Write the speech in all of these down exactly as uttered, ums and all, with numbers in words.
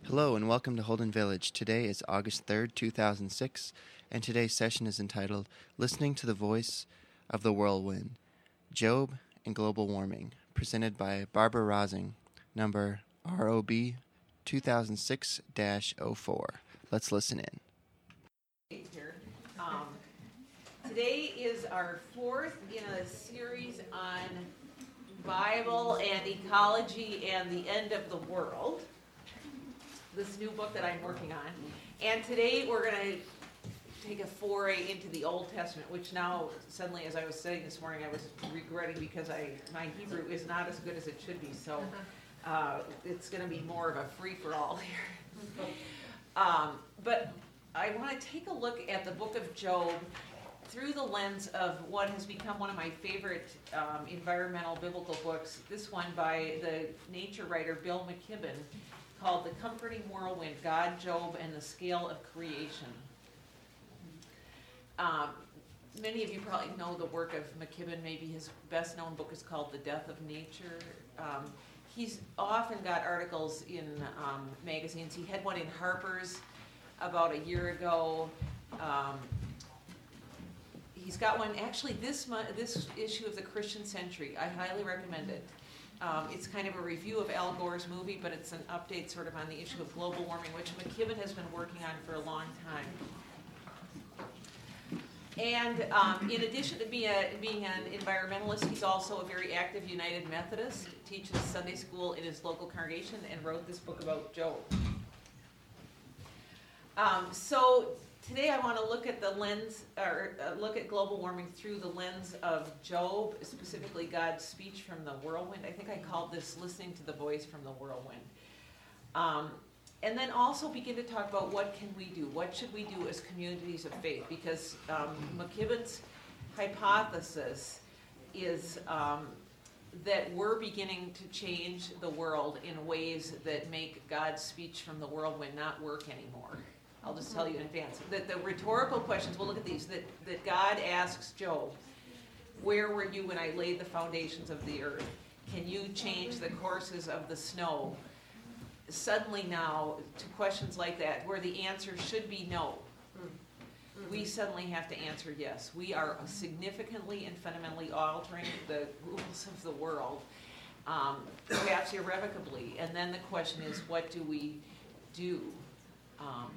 Hello and welcome to Holden Village. Today is August third, two thousand six, and today's session is entitled Listening to the Voice of the Whirlwind, Job and Global Warming, presented by Barbara Rosing, number R O B two thousand six dash oh four. Let's listen in. Here. Um, today is our fourth in a series on Bible and ecology and the end of the world. This new book that I'm working on. And today we're going to take a foray into the Old Testament, which now suddenly, as I was studying this morning, I was regretting because I my Hebrew is not as good as it should be. So uh, it's going to be more of a free-for-all here. um, but I want to take a look at the book of Job through the lens of what has become one of my favorite um, environmental biblical books, this one by the nature writer Bill McKibben, called The Comforting Whirlwind, God, Job, and the Scale of Creation. Um, many of you probably know the work of McKibben. Maybe his best-known book is called The Death of Nature. Um, he's often got articles in um, magazines. He had one in Harper's about a year ago. Um, he's got one, actually, this month, this issue of the Christian Century. I highly recommend it. Um, it's kind of a review of Al Gore's movie, but it's an update sort of on the issue of global warming, which McKibben has been working on for a long time. And um, in addition to being, a, being an environmentalist, he's also a very active United Methodist, teaches Sunday school in his local congregation, and wrote this book about Job. Um, so today I want to look at the lens, or uh, look at global warming through the lens of Job, specifically God's speech from the whirlwind. I think I called this listening to the voice from the whirlwind. Um, and then also begin to talk about what can we do? What should we do as communities of faith? Because um, McKibben's hypothesis is um, that we're beginning to change the world in ways that make God's speech from the whirlwind not work anymore. I'll just tell you in advance that the rhetorical questions, we'll look at these, that, that God asks Job, where were you when I laid the foundations of the earth? Can you change the courses of the snow? Suddenly now, to questions like that, where the answer should be no, we suddenly have to answer yes. We are significantly and fundamentally altering the rules of the world, um, perhaps irrevocably. And then the question is, what do we do? Um,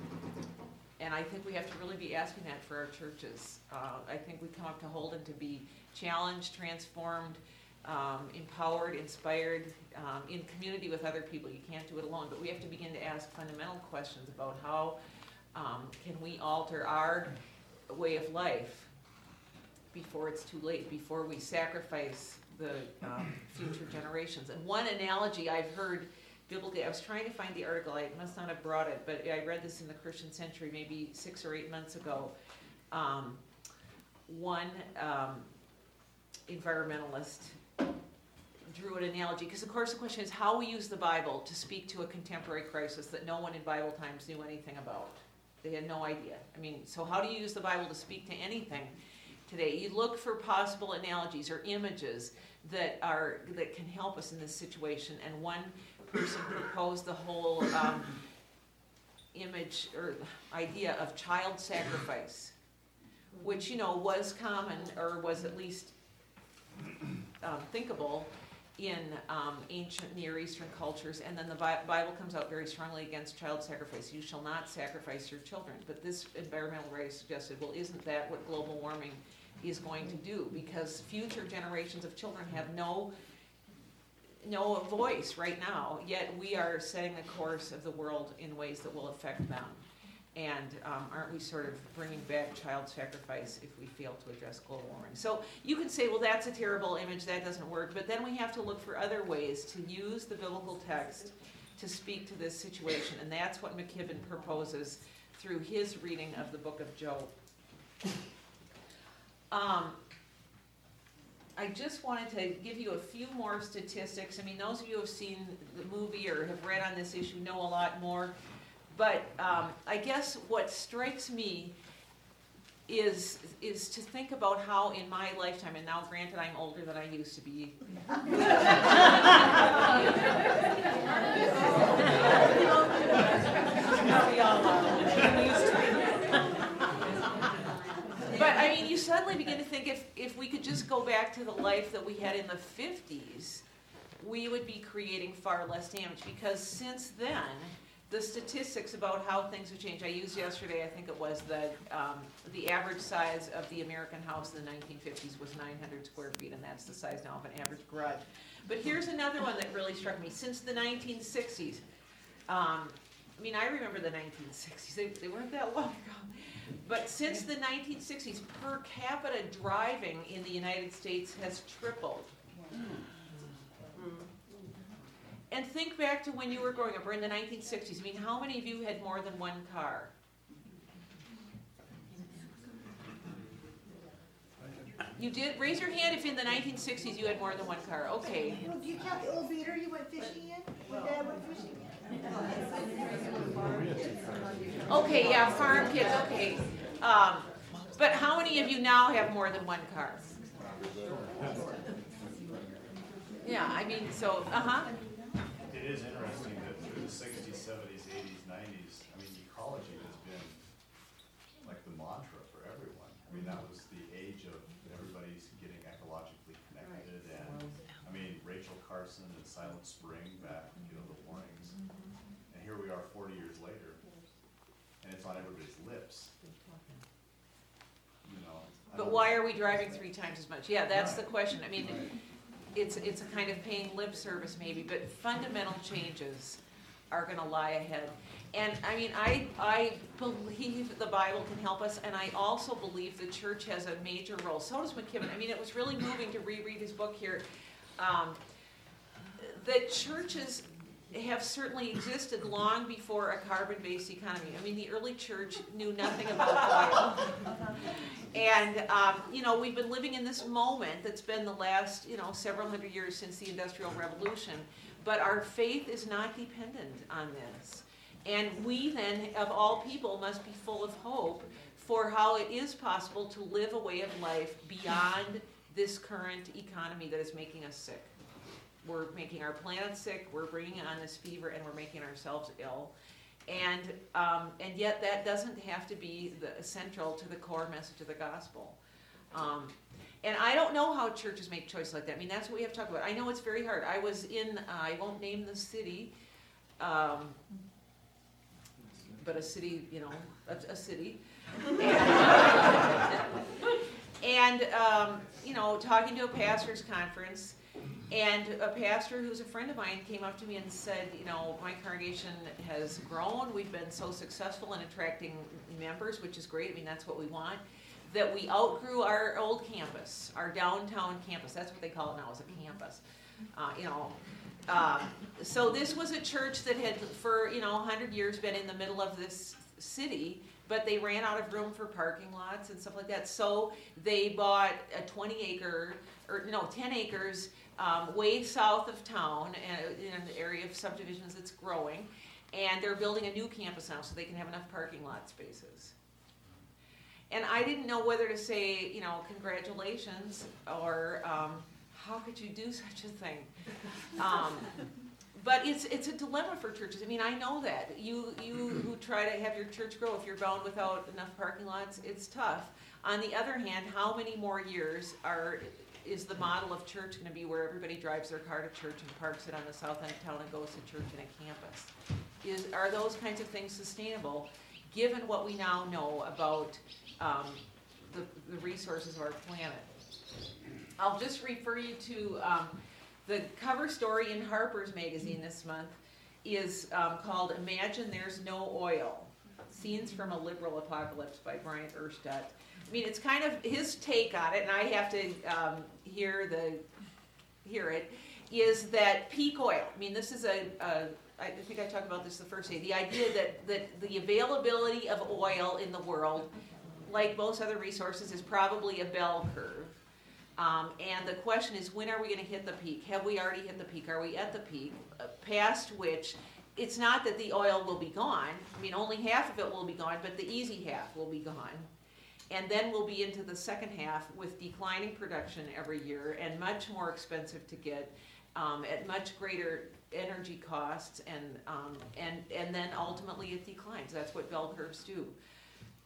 And I think we have to really be asking that for our churches. Uh, I think we come up to Holden to be challenged, transformed, um, empowered, inspired, um, in community with other people. You can't do it alone, but we have to begin to ask fundamental questions about how um, can we alter our way of life before it's too late, before we sacrifice the um, future generations. And one analogy I've heard biblically, I was trying to find the article, I must not have brought it, but I read this in the Christian Century maybe six or eight months ago. Um, one um, environmentalist drew an analogy, because of course the question is how we use the Bible to speak to a contemporary crisis that no one in Bible times knew anything about. They had no idea. I mean, so how do you use the Bible to speak to anything today? You look for possible analogies or images that are that can help us in this situation, and one person proposed the whole um, image or idea of child sacrifice, which, you know, was common or was at least um, thinkable in um, ancient Near Eastern cultures. And then the Bi- Bible comes out very strongly against child sacrifice. You shall not sacrifice your children. But this environmental writer suggested, well, isn't that what global warming is going to do? Because future generations of children have no no voice right now, yet we are setting the course of the world in ways that will affect them. And um, aren't we sort of bringing back child sacrifice if we fail to address global warming? So you could say, well, that's a terrible image, that doesn't work, but then we have to look for other ways to use the biblical text to speak to this situation, and that's what McKibben proposes through his reading of the book of Job. Um, I just wanted to give you a few more statistics. I mean, those of you who have seen the movie or have read on this issue know a lot more. But um, I guess what strikes me is is to think about how in my lifetime, and now granted I'm older than I used to be. if we could just go back to the life that we had in the fifties, we would be creating far less damage, because since then, the statistics about how things have changed. I used yesterday, I think it was, that um, the average size of the American house in the nineteen fifties was nine hundred square feet, and that's the size now of an average garage. But here's another one that really struck me. Since the nineteen sixties, um, I mean, I remember the nineteen sixties, they, they weren't that long ago. But since the nineteen sixties, per capita driving in the United States has tripled. And think back to when you were growing up, or in the nineteen sixties. I mean, how many of you had more than one car? You did? Raise your hand if in the nineteen sixties you had more than one car. Okay. Well, do you count the old beater you went fishing in? When Dad went fishing in? Okay, yeah, farm kids, okay. Um, but how many of you now have more than one car? Yeah, I mean, so, uh-huh. It is interesting that through the sixties, seventies, eighties, nineties, I mean, ecology has been like the mantra for everyone. I mean, that was the age of everybody's getting ecologically connected, and, I mean, Rachel Carson and Silent Spring back, you know, the warnings. And here we are forty years later, and it's on everybody's lips. You know. I But don't- why are we driving three times as much? Yeah, that's the Right. question. I mean, it's, it's a kind of paying lip service maybe, but fundamental changes are gonna lie ahead. And I mean, I, I believe the Bible can help us, and I also believe the church has a major role. So does McKibben. I mean, it was really moving to reread his book here. Um, that churches have certainly existed long before a carbon-based economy. I mean, the early church knew nothing about oil. And, um, you know, we've been living in this moment that's been the last, you know, several hundred years since the Industrial Revolution. But our faith is not dependent on this. And we then, of all people, must be full of hope for how it is possible to live a way of life beyond this current economy that is making us sick. We're making our planet sick, we're bringing on this fever, and we're making ourselves ill. And um, and yet that doesn't have to be the central to the core message of the gospel. Um, and I don't know how churches make choices like that. I mean, that's what we have to talk about. I know it's very hard. I was in, uh, I won't name the city, um, but a city, you know, a, a city. And, and um, you know, talking to a pastor's conference, and a pastor who's a friend of mine came up to me and said, you know, my congregation has grown. We've been so successful in attracting members, which is great. I mean, that's what we want. That we outgrew our old campus, our downtown campus. That's what they call it now, is a campus. Uh, you know, um, so this was a church that had, for you know, a hundred years been in the middle of this city, but they ran out of room for parking lots and stuff like that. So they bought a twenty acre, or no, ten acres. Um, way south of town, uh, in an area of subdivisions that's growing, and they're building a new campus now so they can have enough parking lot spaces. And I didn't know whether to say, you know, congratulations, or um, how could you do such a thing? Um, but it's it's a dilemma for churches. I mean, I know that. You, you who try to have your church grow, if you're bound without enough parking lots, it's tough. On the other hand, how many more years are is the model of church going to be where everybody drives their car to church and parks it on the south end of town and goes to church in a campus? Is, are those kinds of things sustainable, given what we now know about um, the, the resources of our planet? I'll just refer you to um, the cover story in Harper's Magazine this month is um, called Imagine There's No Oil, Scenes from a Liberal Apocalypse by Bryant Urstadt. I mean, it's kind of his take on it, and I have to um, hear the hear it, is that peak oil. I mean, this is a, a I think I talked about this the first day, the idea that, that the availability of oil in the world, like most other resources, is probably a bell curve. Um, and the question is, when are we going to hit the peak? Have we already hit the peak? Are we at the peak, uh, past which it's not that the oil will be gone. I mean, only half of it will be gone, but the easy half will be gone. And then we'll be into the second half with declining production every year and much more expensive to get, um, at much greater energy costs, and um, and and then ultimately it declines. That's what bell curves do.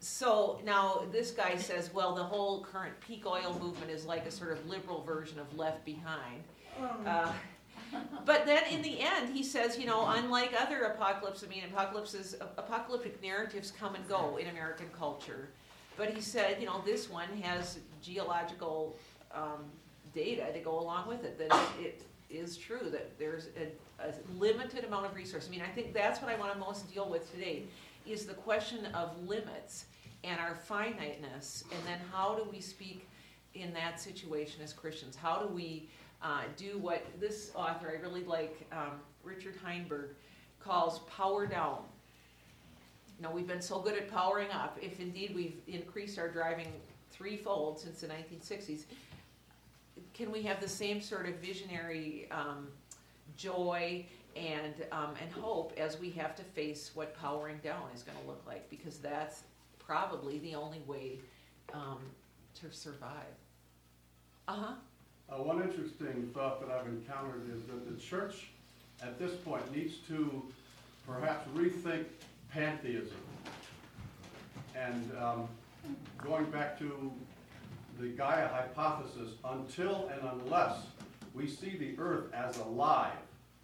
so now this guy says, well, the whole current peak oil movement is like a sort of liberal version of Left Behind. Uh, but then in the end, he says, you know, unlike other apocalypses, I mean, apocalypses, apocalyptic narratives come and go in American culture. But he said, you know, this one has geological um, data to go along with it, that it, it is true that there's a, a limited amount of resources. I mean, I think that's what I want to most deal with today, is the question of limits and our finiteness, and then how do we speak in that situation as Christians? How do we uh, do what this author, I really like, um, Richard Heinberg, calls power down. You know, we've been so good at powering up. If indeed we've increased our driving threefold since the nineteen sixties, can we have the same sort of visionary um, joy and um, and hope as we have to face what powering down is going to look like? Because that's probably the only way um, to survive. Uh-huh. Uh, one interesting thought that I've encountered is that the church at this point needs to perhaps rethink pantheism. And um, going back to the Gaia hypothesis, until and unless we see the earth as alive,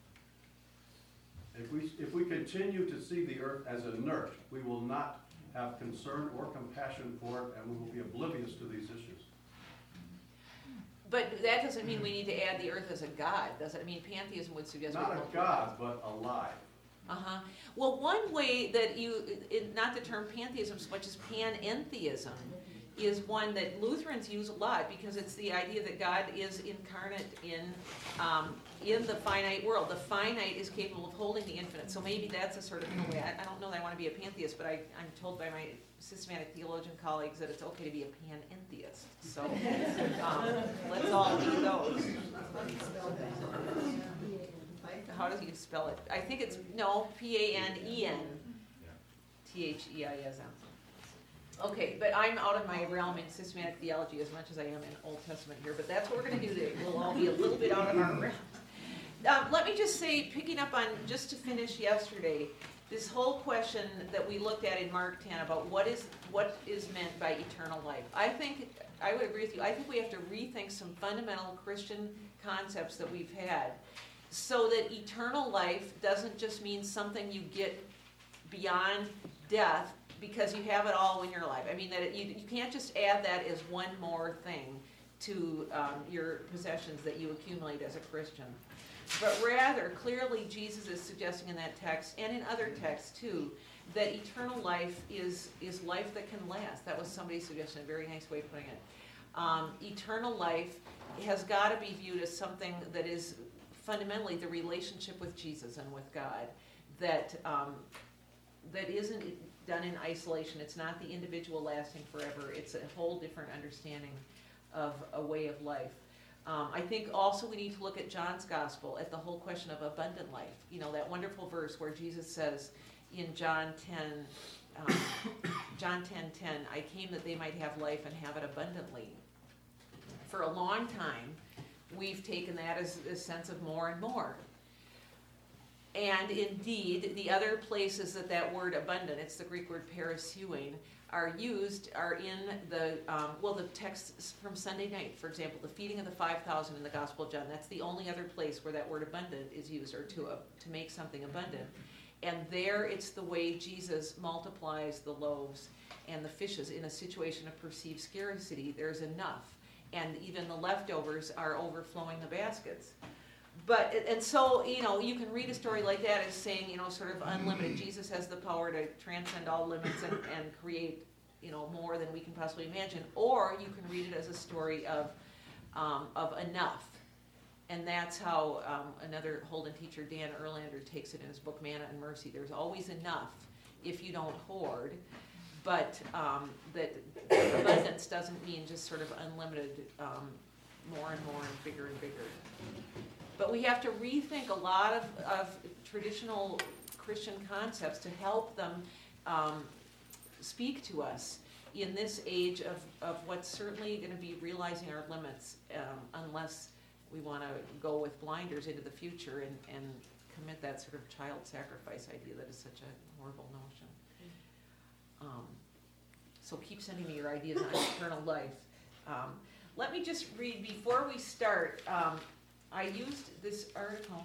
if we, if we continue to see the earth as inert, we will not have concern or compassion for it, and we will be oblivious to these issues. But that doesn't mean we need to add the earth as a god, does it? I mean, pantheism would suggest... Not a god, but alive. Uh-huh. Well, one way that you, it, not the term pantheism so much as panentheism, is one that Lutherans use a lot, because it's the idea that God is incarnate in um, in the finite world. The finite is capable of holding the infinite. So maybe that's a sort of a way. I, I don't know that I want to be a pantheist, but I, I'm told by my systematic theologian colleagues that it's okay to be a panentheist. So um, let's all be those. How does he spell it? I think it's, no, P A N E N T H E I S M. Okay, but I'm out of my realm in systematic theology as much as I am in Old Testament here, but that's what we're going to do today. We'll all be a little bit out of our realm. Um, let me just say, picking up on, just to finish yesterday, this whole question that we looked at in Mark ten about what is what is meant by eternal life. I think, I would agree with you, I think we have to rethink some fundamental Christian concepts that we've had, so that eternal life doesn't just mean something you get beyond death because you have it all when you're alive. I mean, that it, you, you can't just add that as one more thing to um, your possessions that you accumulate as a Christian. But rather, clearly Jesus is suggesting in that text, and in other texts too, that eternal life is, is life that can last. That was somebody's suggestion, a very nice way of putting it. Um, eternal life has got to be viewed as something that is fundamentally the relationship with Jesus and with God, that um, that isn't done in isolation. It's not the individual lasting forever. It's a whole different understanding of a way of life. Um, I think also we need to look at John's gospel, at the whole question of abundant life. You know, that wonderful verse where Jesus says in John ten, um, John ten ten, I came that they might have life and have it abundantly. For a long time, we've taken that as a sense of more and more. And indeed, the other places that that word abundant, it's the Greek word parasuin, are used are in the, um, well, the texts from Sunday night, for example, the feeding of the five thousand in the Gospel of John. That's the only other place where that word abundant is used, or to, uh, to make something abundant. And there it's the way Jesus multiplies the loaves and the fishes in a situation of perceived scarcity. There's enough. And even the leftovers are overflowing the baskets. But, and so, you know, you can read a story like that as saying, you know, sort of unlimited. Jesus has the power to transcend all limits and, and create, you know, more than we can possibly imagine. Or you can read it as a story of, um, of enough. And that's how um, another Holden teacher, Dan Erlander, takes it in his book, Manna and Mercy. There's always enough if you don't hoard. But um, that abundance doesn't mean just sort of unlimited, um, more and more and bigger and bigger. But we have to rethink a lot of, of traditional Christian concepts to help them um, speak to us in this age of, of what's certainly going to be realizing our limits, um, unless we want to go with blinders into the future and, and commit that sort of child sacrifice idea that is such a horrible notion. Um, So keep sending me your ideas on eternal life. Um, let me just read, before we start, um, I used this article.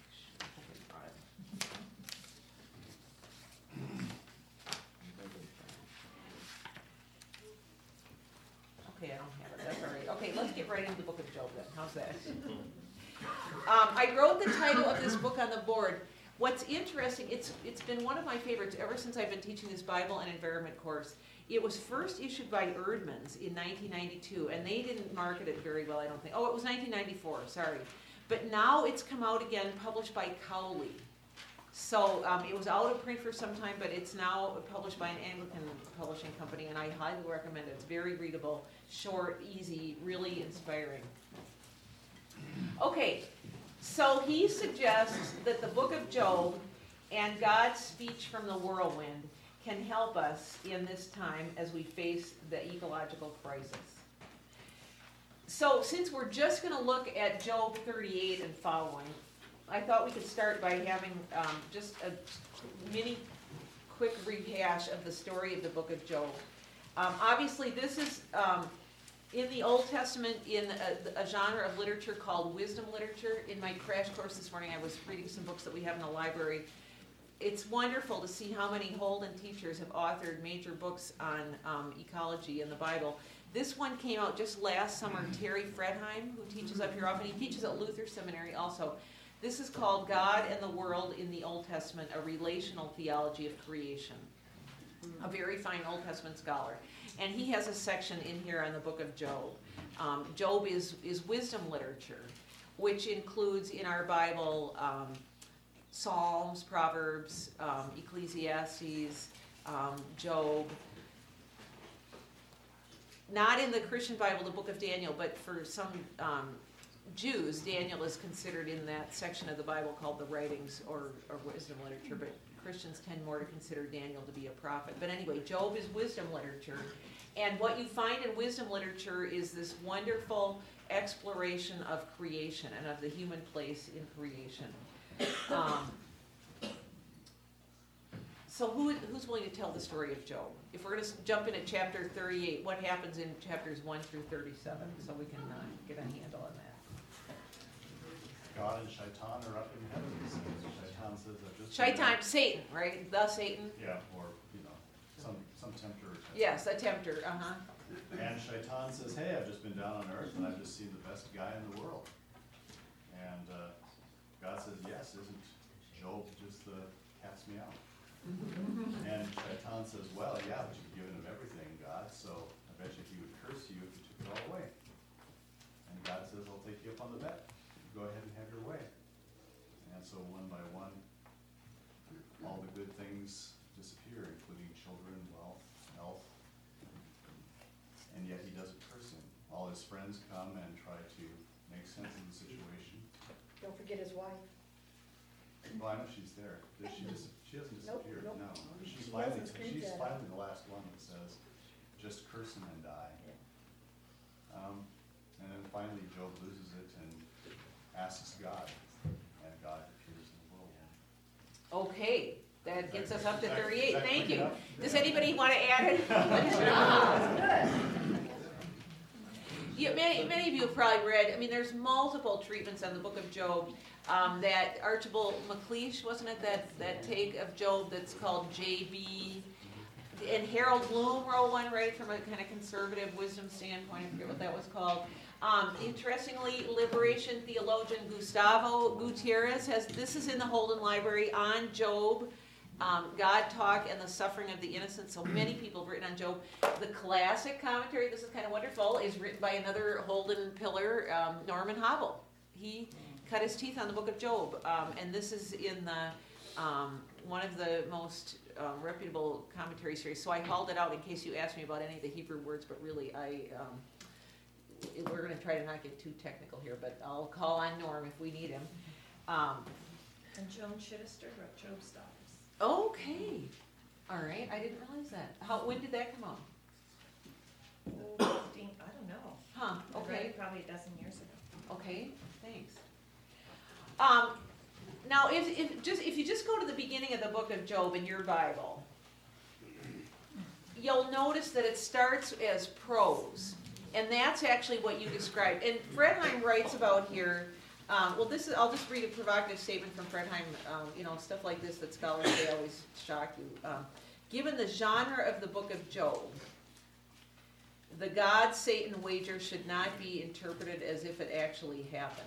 Okay, I don't have it, that's all right. Okay, let's get right into the book of Job then, how's that? Um, I wrote the title of this book on the board. What's interesting, it's it's been one of my favorites ever since I've been teaching this Bible and environment course. It was first issued by Erdman's in nineteen ninety-two, and they didn't market it very well, I don't think. Oh, it was nineteen ninety-four, sorry. But now it's come out again, published by Cowley. So um, it was out of print for some time, but it's now published by an Anglican publishing company, and I highly recommend it. It's very readable, short, easy, really inspiring. Okay, so he suggests that the book of Job and God's speech from the whirlwind can help us in this time as we face the ecological crisis. So since we're just going to look at Job thirty-eight and following, I thought we could start by having um, just a mini quick rehash of the story of the book of Job. Um, obviously, this is um, in the Old Testament in a, a genre of literature called wisdom literature. In my crash course this morning, I was reading some books that we have in the library. It's wonderful to see how many Holden teachers have authored major books on um, ecology in the Bible. This one came out just last summer. Terry Fredheim, who teaches up here often, he teaches at Luther Seminary also. This is called God and the World in the Old Testament, a relational theology of creation. A very fine Old Testament scholar. And he has a section in here on the book of Job. Um, Job is, is wisdom literature, which includes in our Bible um, Psalms, Proverbs, um, Ecclesiastes, um, Job. Not in the Christian Bible, the book of Daniel, but for some um, Jews, Daniel is considered in that section of the Bible called the writings or, or wisdom literature, but Christians tend more to consider Daniel to be a prophet. But anyway, Job is wisdom literature. And what you find in wisdom literature is this wonderful exploration of creation and of the human place in creation. Um, so who, who's willing to tell the story of Job? If we're going to jump in at chapter thirty-eight, what happens in chapters one through thirty-seven, so we can uh, get a handle on that? God and Shaitan are up in heaven. Shaitan says, I've just. Shaitan, Satan, right? The Satan? Yeah, or, you know, some, some tempter. Or Yes, a tempter, uh-huh. And Shaitan says, hey, I've just been down on earth and I've just seen the best guy in the world. And uh, God says, yes, isn't Job just the cat's meow? And Shaitan says, well, yeah, but you've given him everything, God, so I bet you he would curse you if you took it all away. And God says, I'll take you up on the bet. Go ahead and have your way. And so one by one, all the good things disappear, including children, wealth, health. And yet he doesn't curse him. All his friends come and try to make sense of the situation. Don't forget his wife. Well, I know she's there. Does she dis- she doesn't Nope, disappear, nope. no. She's She finally, hasn't screamed she's at him. finally the last one that says, just curse him and die. Um, and then finally Job loses it and asks God, and God appears in the whirlwind. Okay, that gets us up to Is that- thirty-eight, is that thank quick you. enough? Does Yeah. anybody want to add it? Ah, Yeah, many, many of you have probably read, I mean, there's multiple treatments on the book of Job. Um, that Archibald MacLeish, wasn't it, that, that take of Job that's called J B? And Harold Bloom wrote one, right, from a kind of conservative wisdom standpoint, I forget what that was called. Um, interestingly, liberation theologian Gustavo Gutierrez has, this is in the Holden Library, on Job, um, God Talk and the Suffering of the Innocent. So many people have written on Job. The classic commentary, this is kind of wonderful, is written by another Holden pillar, um, Norman Hobble. He cut his teeth on the book of Job, um, and this is in the um, one of the most um, reputable commentary series. So I hauled it out in case you asked me about any of the Hebrew words, but really I um, it, we're going to try to not get too technical here, but I'll call on Norm if we need him. Um, And Joan Chittister wrote Job Stories. okay, all right, I didn't realize that. How when did that come out? Oh, fifteen, I don't know. Huh? I read Okay. it probably a dozen years ago. Okay, thanks. Um, now, if, if just if you just go to the beginning of the book of Job in your Bible, you'll notice that it starts as prose. And that's actually what you described. And Fredheim writes about here, um, well, this is, I'll just read a provocative statement from Fredheim, um, you know, stuff like this that scholars say always shock you. Um, Given the genre of the book of Job, the God-Satan wager should not be interpreted as if it actually happened.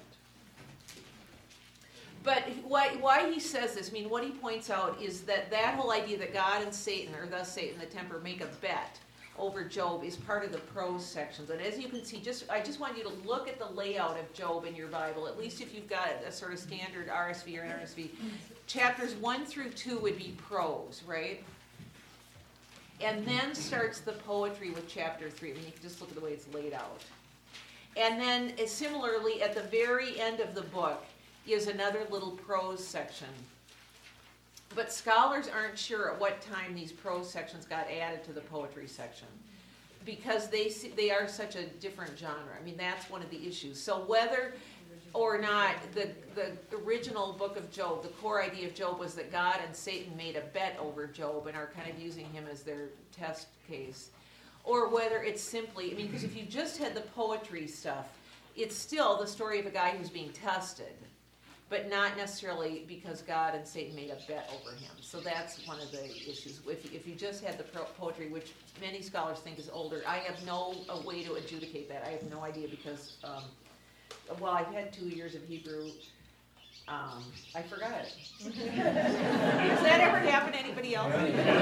But why, why he says this, I mean, what he points out is that that whole idea that God and Satan, or thus Satan the tempter, make a bet over Job is part of the prose sections. And as you can see, just I just want you to look at the layout of Job in your Bible, at least if you've got a sort of standard R S V or N R S V. Chapters one through two would be prose, right? And then starts the poetry with chapter three. I mean, you can just look at the way it's laid out. And then, uh, similarly, at the very end of the book is another little prose section. But scholars aren't sure at what time these prose sections got added to the poetry section, because they see, they are such a different genre. I mean, that's one of the issues. So whether or not the, the original book of Job, the core idea of Job was that God and Satan made a bet over Job and are kind of using him as their test case, or whether it's simply, I mean, because if you just had the poetry stuff, it's still the story of a guy who's being tested, but not necessarily because God and Satan made a bet over him. So that's one of the issues. If, if you just had the poetry, which many scholars think is older, I have no a way to adjudicate that. I have no idea because, um, well, I've had two years of Hebrew. Um, I forgot it. Does that ever happen to anybody else?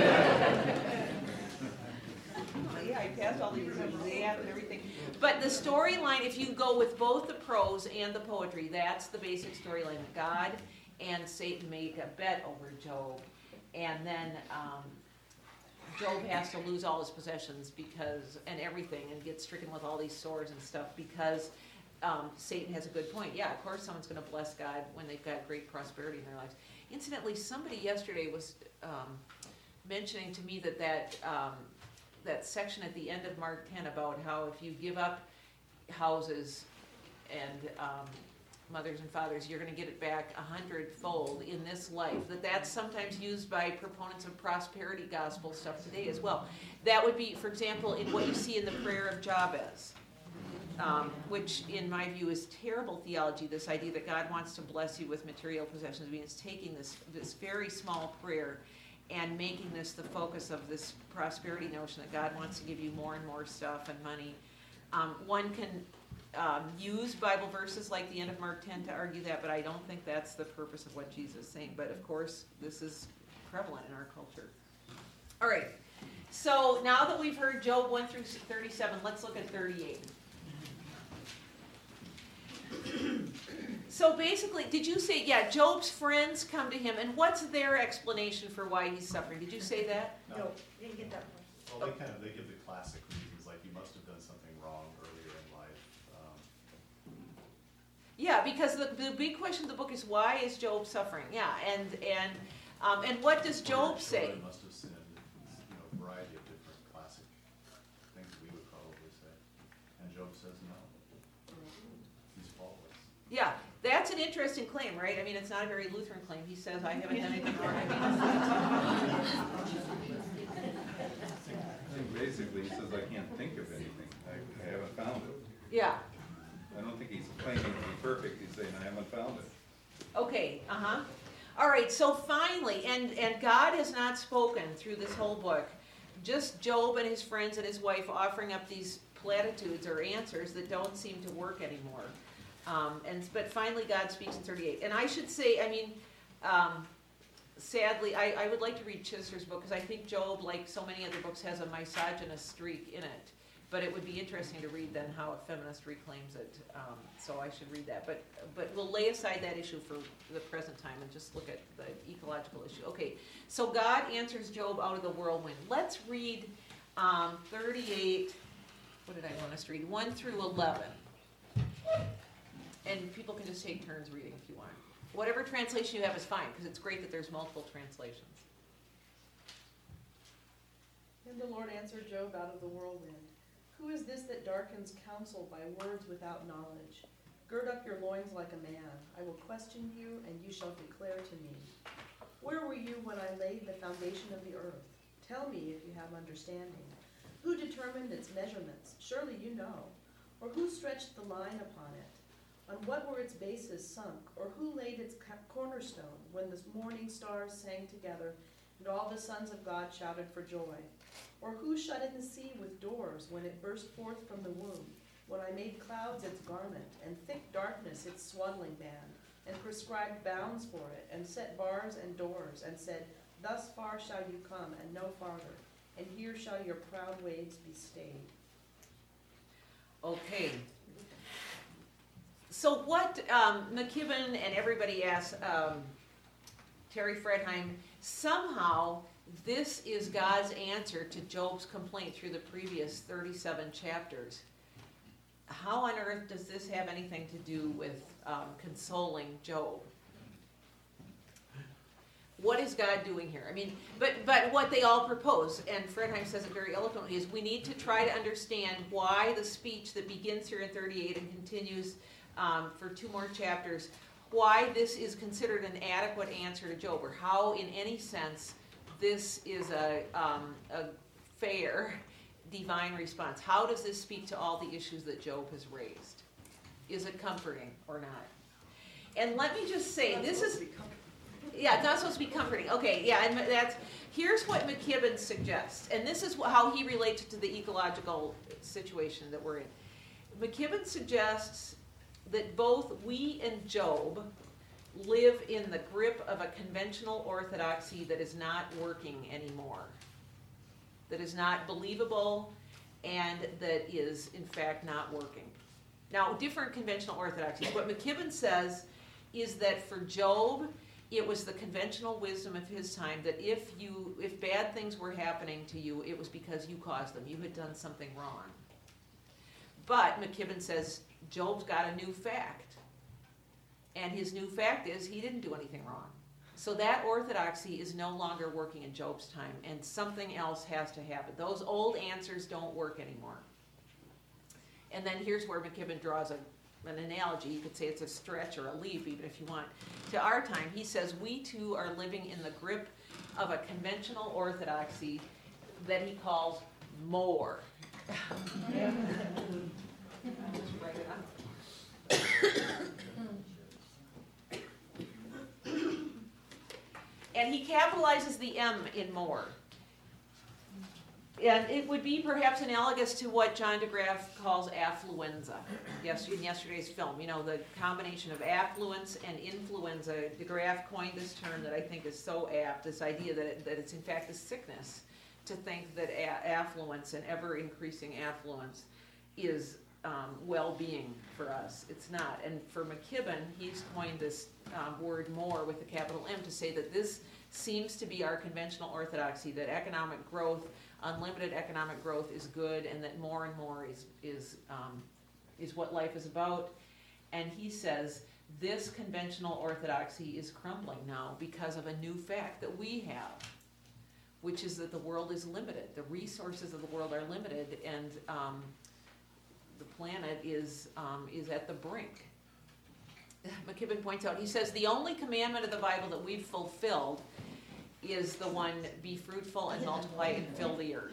Oh, yeah, I passed all the exams and everything. But the storyline, if you go with both the prose and the poetry, that's the basic storyline. God and Satan make a bet over Job, and then um, Job has to lose all his possessions because and everything, and get stricken with all these sores and stuff because um, Satan has a good point. Yeah, of course, someone's going to bless God when they've got great prosperity in their lives. Incidentally, somebody yesterday was um, mentioning to me that that. Um, that section at the end of Mark ten about how if you give up houses and um, mothers and fathers, you're going to get it back a hundredfold in this life. That that's sometimes used by proponents of prosperity gospel stuff today as well. That would be, for example, in what you see in the prayer of Jabez, um, which in my view is terrible theology, this idea that God wants to bless you with material possessions. I mean, it's taking this, this very small prayer and making this the focus of this prosperity notion that God wants to give you more and more stuff and money. Um, one can um, use Bible verses like the end of Mark ten to argue that, but I don't think that's the purpose of what Jesus is saying. But of course, this is prevalent in our culture. All right, so now that we've heard Job one through thirty-seven, let's look at thirty-eight. So basically, did you say, yeah, Job's friends come to him, and what's their explanation for why he's suffering? Did you say that? No, didn't get that one. Well, they kind of, they give the classic reasons, like you must have done something wrong earlier in life. Um, Yeah, because the, the big question of the book is, why is Job suffering? Yeah, and and um, and what does Job say? Children must have sinned, you know, a variety of different classic things we would probably say. And Job says no. He's faultless. Yeah, that's an interesting claim, right? I mean, it's not a very Lutheran claim. He says, I haven't done anything wrong. I mean, I think basically he says, I can't think of anything. I, I haven't found it. yeah. I don't think he's claiming to be perfect. He's saying, I haven't found it. Okay, uh-huh. All right, so finally, and, and God has not spoken through this whole book, just Job and his friends and his wife offering up these platitudes or answers that don't seem to work anymore. Um, and but finally God speaks in thirty-eight. And I should say, I mean, um, sadly, I, I would like to read Chichester's book because I think Job, like so many other books, has a misogynist streak in it. But it would be interesting to read then how a feminist reclaims it. Um, so I should read that. But but we'll lay aside that issue for the present time and just look at the ecological issue. Okay, so God answers Job out of the whirlwind. Let's read um, thirty-eight, what did I want us to read? one through eleven. And people can just take turns reading if you want. Whatever translation you have is fine, because it's great that there's multiple translations. And the Lord answered Job out of the whirlwind. Who is this that darkens counsel by words without knowledge? Gird up your loins like a man. I will question you, and you shall declare to me. Where were you when I laid the foundation of the earth? Tell me if you have understanding. Who determined its measurements? Surely you know. Or who stretched the line upon it? On what were its bases sunk? Or who laid its cornerstone when the morning stars sang together and all the sons of God shouted for joy? Or who shut in the sea with doors when it burst forth from the womb? When I made clouds its garment and thick darkness its swaddling band, and prescribed bounds for it, and set bars and doors, and said, thus far shall you come, and no farther, and here shall your proud waves be stayed. Okay. So what um, McKibben and everybody asks, um, Terry Fredheim, somehow this is God's answer to Job's complaint through the previous thirty-seven chapters. How on earth does this have anything to do with um, consoling Job? What is God doing here? I mean, but but what they all propose, and Fredheim says it very eloquently, is we need to try to understand why the speech that begins here in thirty-eight and continues um, for two more chapters, why this is considered an adequate answer to Job, or how, in any sense, this is a, um, a fair divine response. How does this speak to all the issues that Job has raised? Is it comforting or not? And let me just say, this is... Yeah, it's not supposed to be comforting. Okay, yeah, and that's... Here's what McKibben suggests, and this is how he relates it to the ecological situation that we're in. McKibben suggests that both we and Job live in the grip of a conventional orthodoxy that is not working anymore, that is not believable, and that is, in fact, not working. Now, different conventional orthodoxies. What McKibben says is that for Job, it was the conventional wisdom of his time that if you, if bad things were happening to you, it was because you caused them. You had done something wrong. But McKibben says Job's got a new fact. And his new fact is he didn't do anything wrong. So that orthodoxy is no longer working in Job's time, and something else has to happen. Those old answers don't work anymore. And then here's where McKibben draws a, an analogy. You could say it's a stretch or a leap, even if you want. To our time, he says we too are living in the grip of a conventional orthodoxy that he calls more. Yeah. Just write it out. And he capitalizes the M in more. And it would be perhaps analogous to what John DeGraff calls affluenza in yesterday's film. You know, the combination of affluence and influenza. DeGraff coined this term that I think is so apt, this idea that, it, that it's in fact a sickness to think that a- affluence and ever-increasing affluence is um, well-being for us. It's not. And for McKibben, he's coined this um, word more with a capital M to say that this seems to be our conventional orthodoxy, that economic growth, unlimited economic growth is good, and that more and more is is um, is what life is about. And he says this conventional orthodoxy is crumbling now because of a new fact that we have, which is that the world is limited. The resources of the world are limited, and um, the planet is um, is at the brink. McKibben points out, he says, the only commandment of the Bible that we've fulfilled is the one, be fruitful and multiply and fill the earth.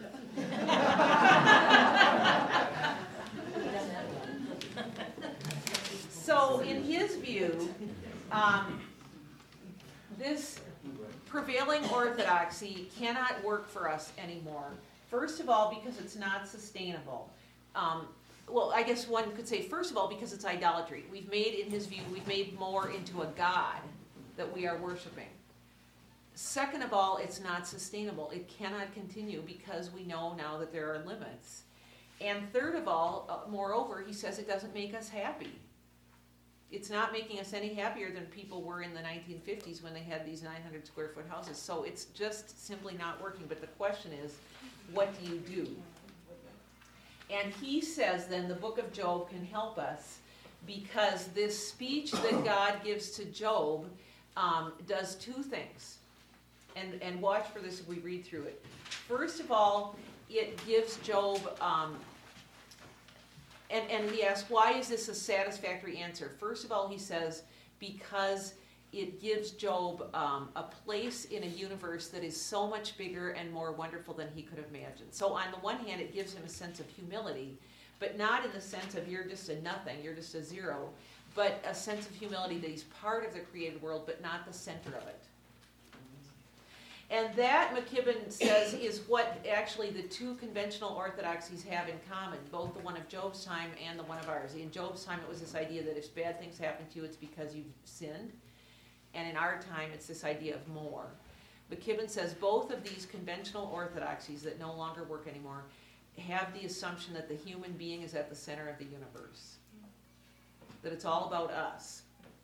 So in his view, um, this prevailing orthodoxy cannot work for us anymore. First of all, because it's not sustainable. Um, well, I guess one could say, first of all, because it's idolatry. We've made, in his view, we've made more into a god that we are worshiping. Second of all, it's not sustainable. It cannot continue because we know now that there are limits. And third of all, uh, moreover, he says it doesn't make us happy. It's not making us any happier than people were in the nineteen fifties when they had these nine hundred square foot houses. So it's just simply not working. But the question is, what do you do? And he says then the book of Job can help us because this speech that God gives to Job um, does two things. And, and watch for this as we read through it. First of all, it gives Job, um, and, and he asks, why is this a satisfactory answer? First of all, he says, because it gives Job um, a place in a universe that is so much bigger and more wonderful than he could have imagined. So on the one hand, it gives him a sense of humility, but not in the sense of you're just a nothing, you're just a zero, but a sense of humility that he's part of the created world, but not the center of it. And that, McKibben says, is what actually the two conventional orthodoxies have in common, both the one of Job's time and the one of ours. In Job's time, it was this idea that if bad things happen to you, it's because you've sinned. And in our time, it's this idea of more. McKibben says both of these conventional orthodoxies that no longer work anymore have the assumption that the human being is at the center of the universe, that it's all about us.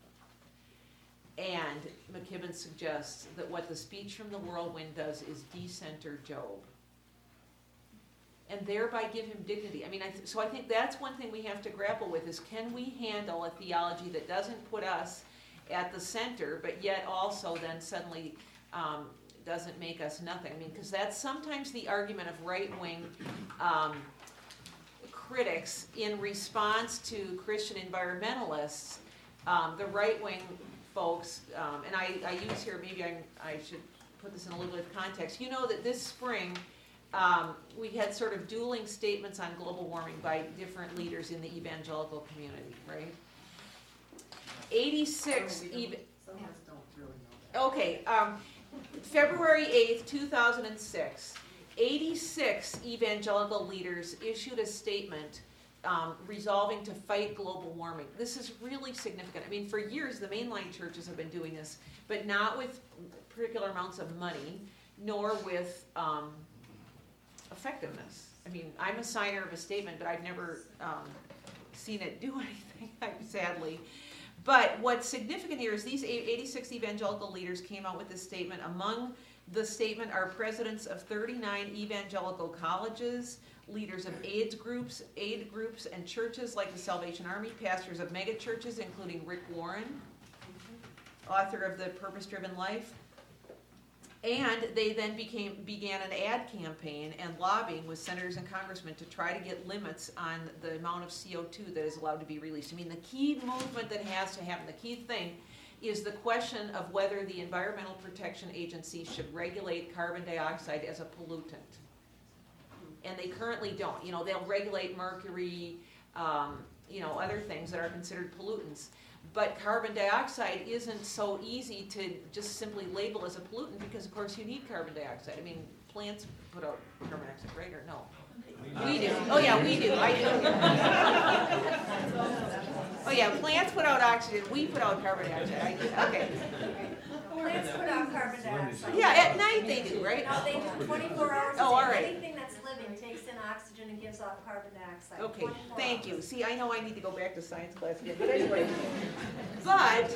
And McKibben suggests that what the speech from the whirlwind does is decenter Job, and thereby give him dignity. I mean, I th- so I think that's one thing we have to grapple with, is can we handle a theology that doesn't put us at the center, but yet also then suddenly um, doesn't make us nothing? I mean, because that's sometimes the argument of right-wing um, critics in response to Christian environmentalists. Um, the right-wing folks, um, and I, I use here, maybe I, I should put this in a little bit of context. You know that this spring um, we had sort of dueling statements on global warming by different leaders in the evangelical community, right? eighty-six, ev- Some of us don't really know that. okay, um, February eighth, two thousand six, eighty-six evangelical leaders issued a statement Um, resolving to fight global warming. This is really significant. I mean, for years the mainline churches have been doing this, but not with particular amounts of money, nor with um, effectiveness. I mean, I'm a signer of a statement, but I've never um, seen it do anything, sadly. But what's significant here is these eighty-six evangelical leaders came out with this statement. Among the statement are presidents of thirty-nine evangelical colleges, leaders of AIDS groups, aid groups, and churches like the Salvation Army, pastors of mega churches, including Rick Warren, author of The Purpose-Driven Life. And they then became began an ad campaign and lobbying with senators and congressmen to try to get limits on the amount of C O two that is allowed to be released. I mean, the key movement that has to happen, the key thing, is the question of whether the Environmental Protection Agency should regulate carbon dioxide as a pollutant. And they currently don't. You know, they'll regulate mercury, um, you know, other things that are considered pollutants. But carbon dioxide isn't so easy to just simply label as a pollutant because, of course, you need carbon dioxide. I mean, plants put out carbon dioxide, right? Or no? We do. Oh, yeah, we do. I do. Oh, yeah, plants put out oxygen. We put out carbon dioxide. I do. Okay. Plants put out carbon dioxide. Yeah, at night they do, right? No, they do twenty-four hours a Oh, day. all right. Anything that's living takes in oxygen and gives off carbon dioxide. Okay, twenty-four thank you. hours. See, I know I need to go back to science class again, but anyway. But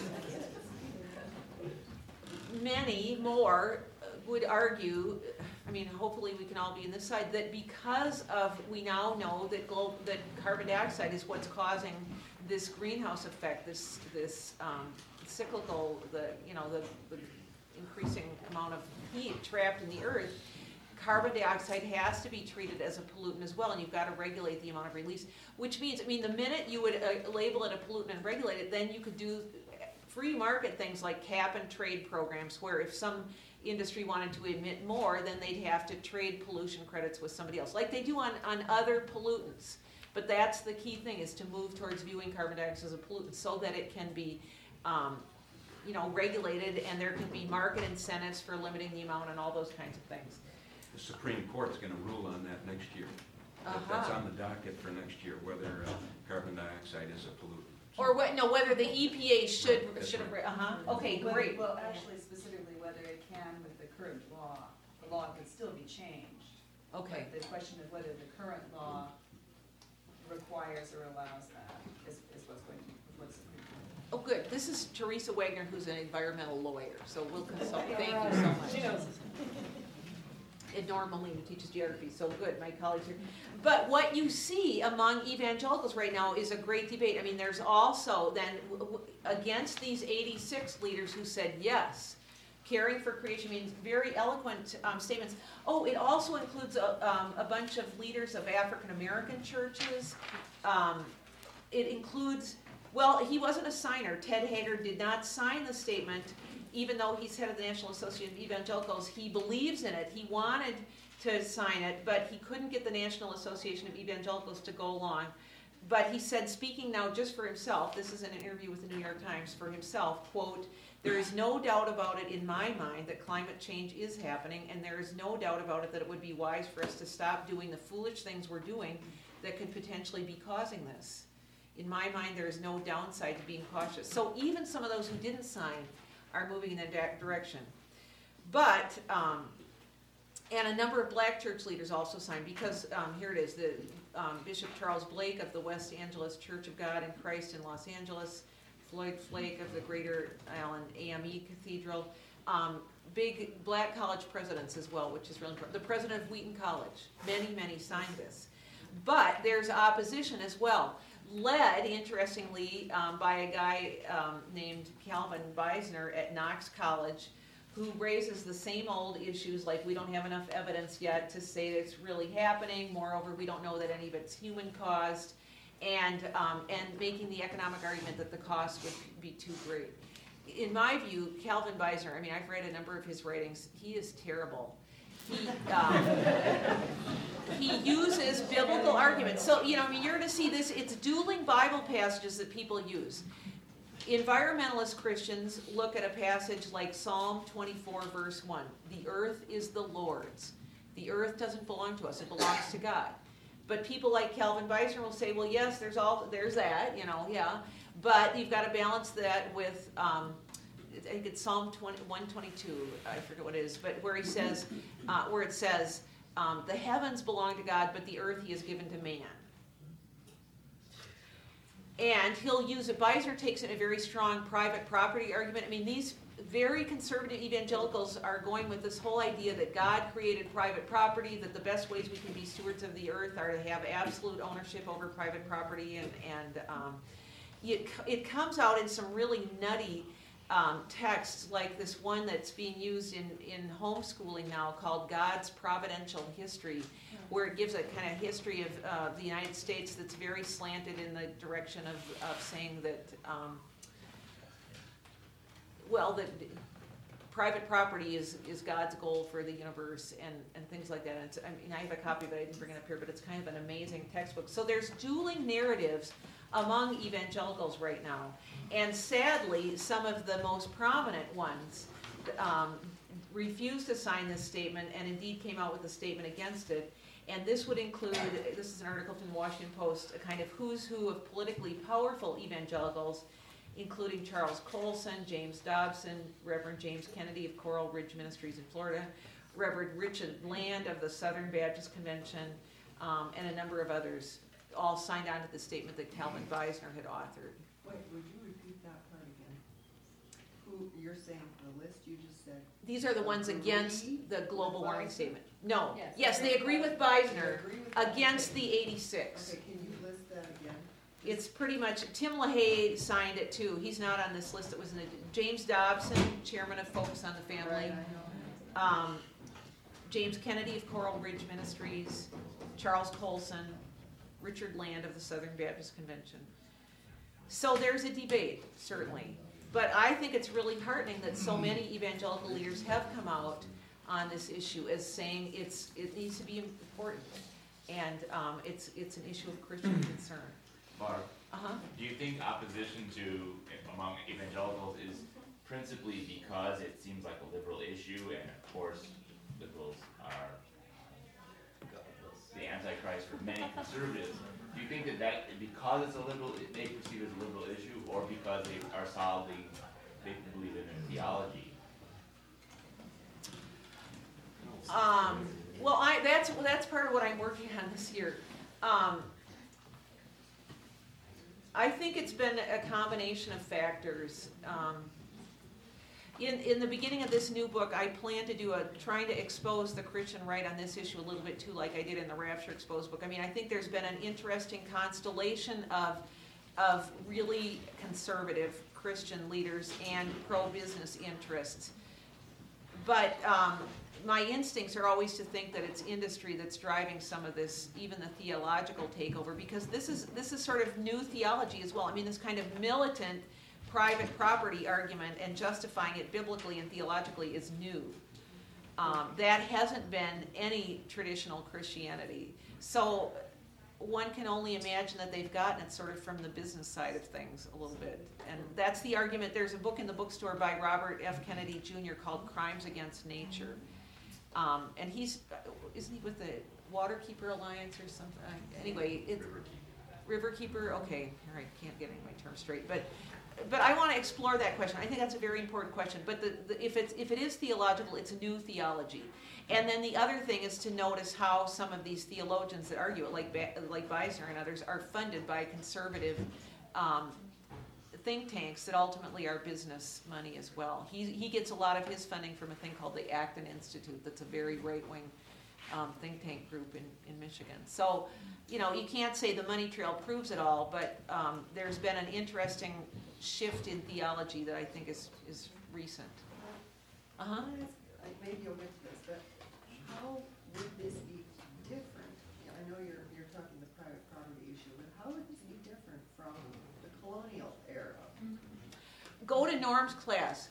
many more would argue, I mean, hopefully we can all be on this side, that because of, we now know that glo- that carbon dioxide is what's causing this greenhouse effect, this this um, cyclical, the you know the, the increasing amount of heat trapped in the earth. Carbon dioxide has to be treated as a pollutant as well, and you've got to regulate the amount of release. Which means, I mean, the minute you would uh, label it a pollutant and regulate it, then you could do free market things like cap and trade programs, where if some industry wanted to emit more, then they'd have to trade pollution credits with somebody else, like they do on, on other pollutants. But that's the key thing, is to move towards viewing carbon dioxide as a pollutant so that it can be um, you know, regulated, and there can be market incentives for limiting the amount and all those kinds of things. The Supreme Court's gonna rule on that next year. That- Uh-huh. That's on the docket for next year, whether uh, carbon dioxide is a pollutant. Or what, no, whether the E P A should, That's should, right. uh-huh, okay, Well, great. Well, actually specifically whether it can with the current law. The law can still be changed. Okay, But the question of whether the current law requires or allows that is, is what's going to, what's. oh, good, this is Teresa Wagner, who's an environmental lawyer, so we'll consult, thank you so much. She knows. And Norm Moline, who teaches geography, so good, my colleagues here. But what you see among evangelicals right now is a great debate. I mean, there's also then, w- w- against these eighty-six leaders who said yes, caring for creation means very eloquent um, statements. Oh, it also includes a, um, a bunch of leaders of African American churches. Um, it includes Well, he wasn't a signer. Ted Haggard did not sign the statement, even though he's head of the National Association of Evangelicals. He believes in it. He wanted to sign it, but he couldn't get the National Association of Evangelicals to go along. But he said, speaking now just for himself, this is in an interview with the New York Times for himself, quote, "There is no doubt about it in my mind that climate change is happening, and there is no doubt about it that it would be wise for us to stop doing the foolish things we're doing that could potentially be causing this. In my mind, there is no downside to being cautious." So even some of those who didn't sign are moving in that direction. But, um, and a number of black church leaders also signed, because um, here it is, the um, Bishop Charles Blake of the West Angeles Church of God in Christ in Los Angeles, Floyd Flake of the Greater Island A M E Cathedral, um, big black college presidents as well, which is really important. The president of Wheaton College, many, many signed this. But there's opposition as well, led, interestingly, um, by a guy um, named Calvin Beisner at Knox College, who raises the same old issues like we don't have enough evidence yet to say that it's really happening. Moreover, we don't know that any of it's human caused, and um, and making the economic argument that the cost would be too great. In my view, Calvin Beisner, I mean, I've read a number of his writings. He is terrible. He um, he uses biblical arguments. So, you know, I mean, you're going to see this. It's dueling Bible passages that people use. Environmentalist Christians look at a passage like Psalm twenty-four, verse one. The earth is the Lord's. The earth doesn't belong to us. It belongs to God. But people like Calvin Beisner will say, well, yes, there's all there's that, you know, yeah. But you've got to balance that with, um, I think it's Psalm one twenty-two, I forget what it is, but where he says, uh, where it says, um, the heavens belong to God, but the earth he has given to man. And he'll use it. Beisner takes in a very strong private property argument. I mean, these very conservative evangelicals are going with this whole idea that God created private property, that the best ways we can be stewards of the earth are to have absolute ownership over private property, and, and um, it, it comes out in some really nutty um, texts, like this one that's being used in, in homeschooling now called God's Providential History, where it gives a kind of history of uh, the United States that's very slanted in the direction of, of saying that, um, well, that private property is, is God's goal for the universe, and, and things like that. And it's, I mean, I have a copy, but I didn't bring it up here, but it's kind of an amazing textbook. So there's dueling narratives among evangelicals right now. And sadly, some of the most prominent ones um, refused to sign this statement, and indeed came out with a statement against it. And this would include, this is an article from the Washington Post, a kind of who's who of politically powerful evangelicals, including Charles Colson, James Dobson, Reverend James Kennedy of Coral Ridge Ministries in Florida, Reverend Richard Land of the Southern Baptist Convention, um, and a number of others, all signed on to the statement that Calvin Beisner had authored. Wait, would you repeat that part again? Who, you're saying the list you just said? These are the ones Agree against the global with warming Beisner? statement. No, Yes, yes, they agree with They Beisner agree with that? against the eighty-six. Okay, can you list that again? It's pretty much, Tim LaHaye signed it too. He's not on this list that was in it. James Dobson, chairman of Focus on the Family. Right, I know. Um, James Kennedy of Coral Ridge Ministries, Charles Colson, Richard Land of the Southern Baptist Convention. So there's a debate, certainly. But I think it's really heartening that so many evangelical leaders have come out on this issue as saying it's it needs to be important, and um, it's it's an issue of Christian concern. Barb, Uh-huh. do you think opposition to among evangelicals is principally because it seems like a liberal issue, and of course liberals are the antichrist for many conservatives? Do you think that, that because it's a liberal, they perceive it as a liberal issue, or because they are solidly, they believe in their theology? Um, well, I that's that's part of what I'm working on this year. Um, I think it's been a combination of factors. Um, in in the beginning of this new book, I plan to do a trying to expose the Christian right on this issue a little bit too, like I did in the Rapture Exposed book. I mean, I think there's been an interesting constellation of of really conservative Christian leaders and pro-business interests. But um, my instincts are always to think that it's industry that's driving some of this, even the theological takeover, because this is this is sort of new theology as well. I mean, this kind of militant private property argument and justifying it biblically and theologically is new. Um, that hasn't been any traditional Christianity. So one can only imagine that they've gotten it sort of from the business side of things a little bit. And that's the argument. There's a book in the bookstore by Robert F. Kennedy Junior called Crimes Against Nature. Um, and he's, isn't he with the Waterkeeper Alliance or something? Uh, anyway, it's Riverkeeper, okay, all right, can't get any of my terms straight. But but I want to explore that question. I think that's a very important question. But the, the, if, it's, if it is theological, it's a new theology. And then the other thing is to notice how some of these theologians that argue it, like like Beisner and others, are funded by conservative um, think tanks that ultimately are business money as well. He he gets a lot of his funding from a thing called the Acton Institute. That's a very right-wing um, think tank group in, in Michigan. So, you know, you can't say the money trail proves it all, but um, there's been an interesting shift in theology that I think is is recent. Uh huh. Maybe you'll get to this, but how would this be different? I know you're you're talking the private property issue, but how would this be different from the colonial era? Go to Norm's class.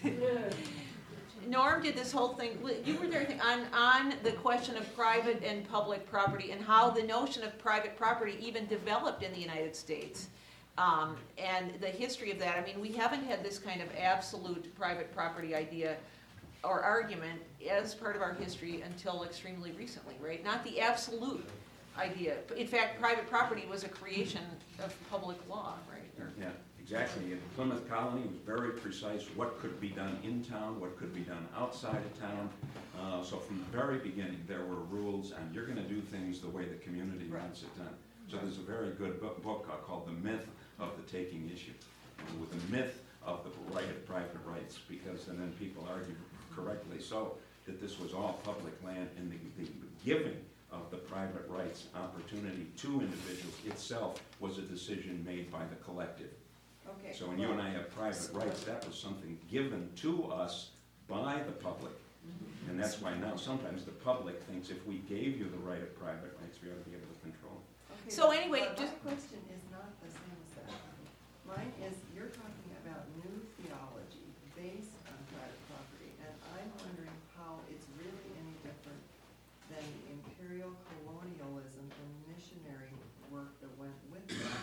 Norm did this whole thing. You were there I think, on on the question of private and public property and how the notion of private property even developed in the United States. Um, and the history of that. I mean, we haven't had this kind of absolute private property idea or argument as part of our history until extremely recently, right? Not the absolute idea. In fact, private property was a creation of public law, right? Or, Yeah, exactly. And Plymouth Colony was very precise what could be done in town, what could be done outside of town. Uh, so from the very beginning, there were rules, and you're going to do things the way the community Right. wants it done. So there's a very good book, book uh, called The Myth of the Taking Issue, uh, with the myth of the right of private rights, because, and then people argue correctly so, that this was all public land, and the, the giving of the private rights opportunity to individuals itself was a decision made by the collective. Okay. So when you and I have private rights, that was something given to us by the public. Mm-hmm. And that's why now sometimes the public thinks if we gave you the right of private rights, we ought to be able to control it. Okay, So but- anyway, but just- my question is not the same as that. Mine is, you're talking about new theology based on private property, and I'm wondering how it's really any different than the imperial colonialism and missionary work that went with that,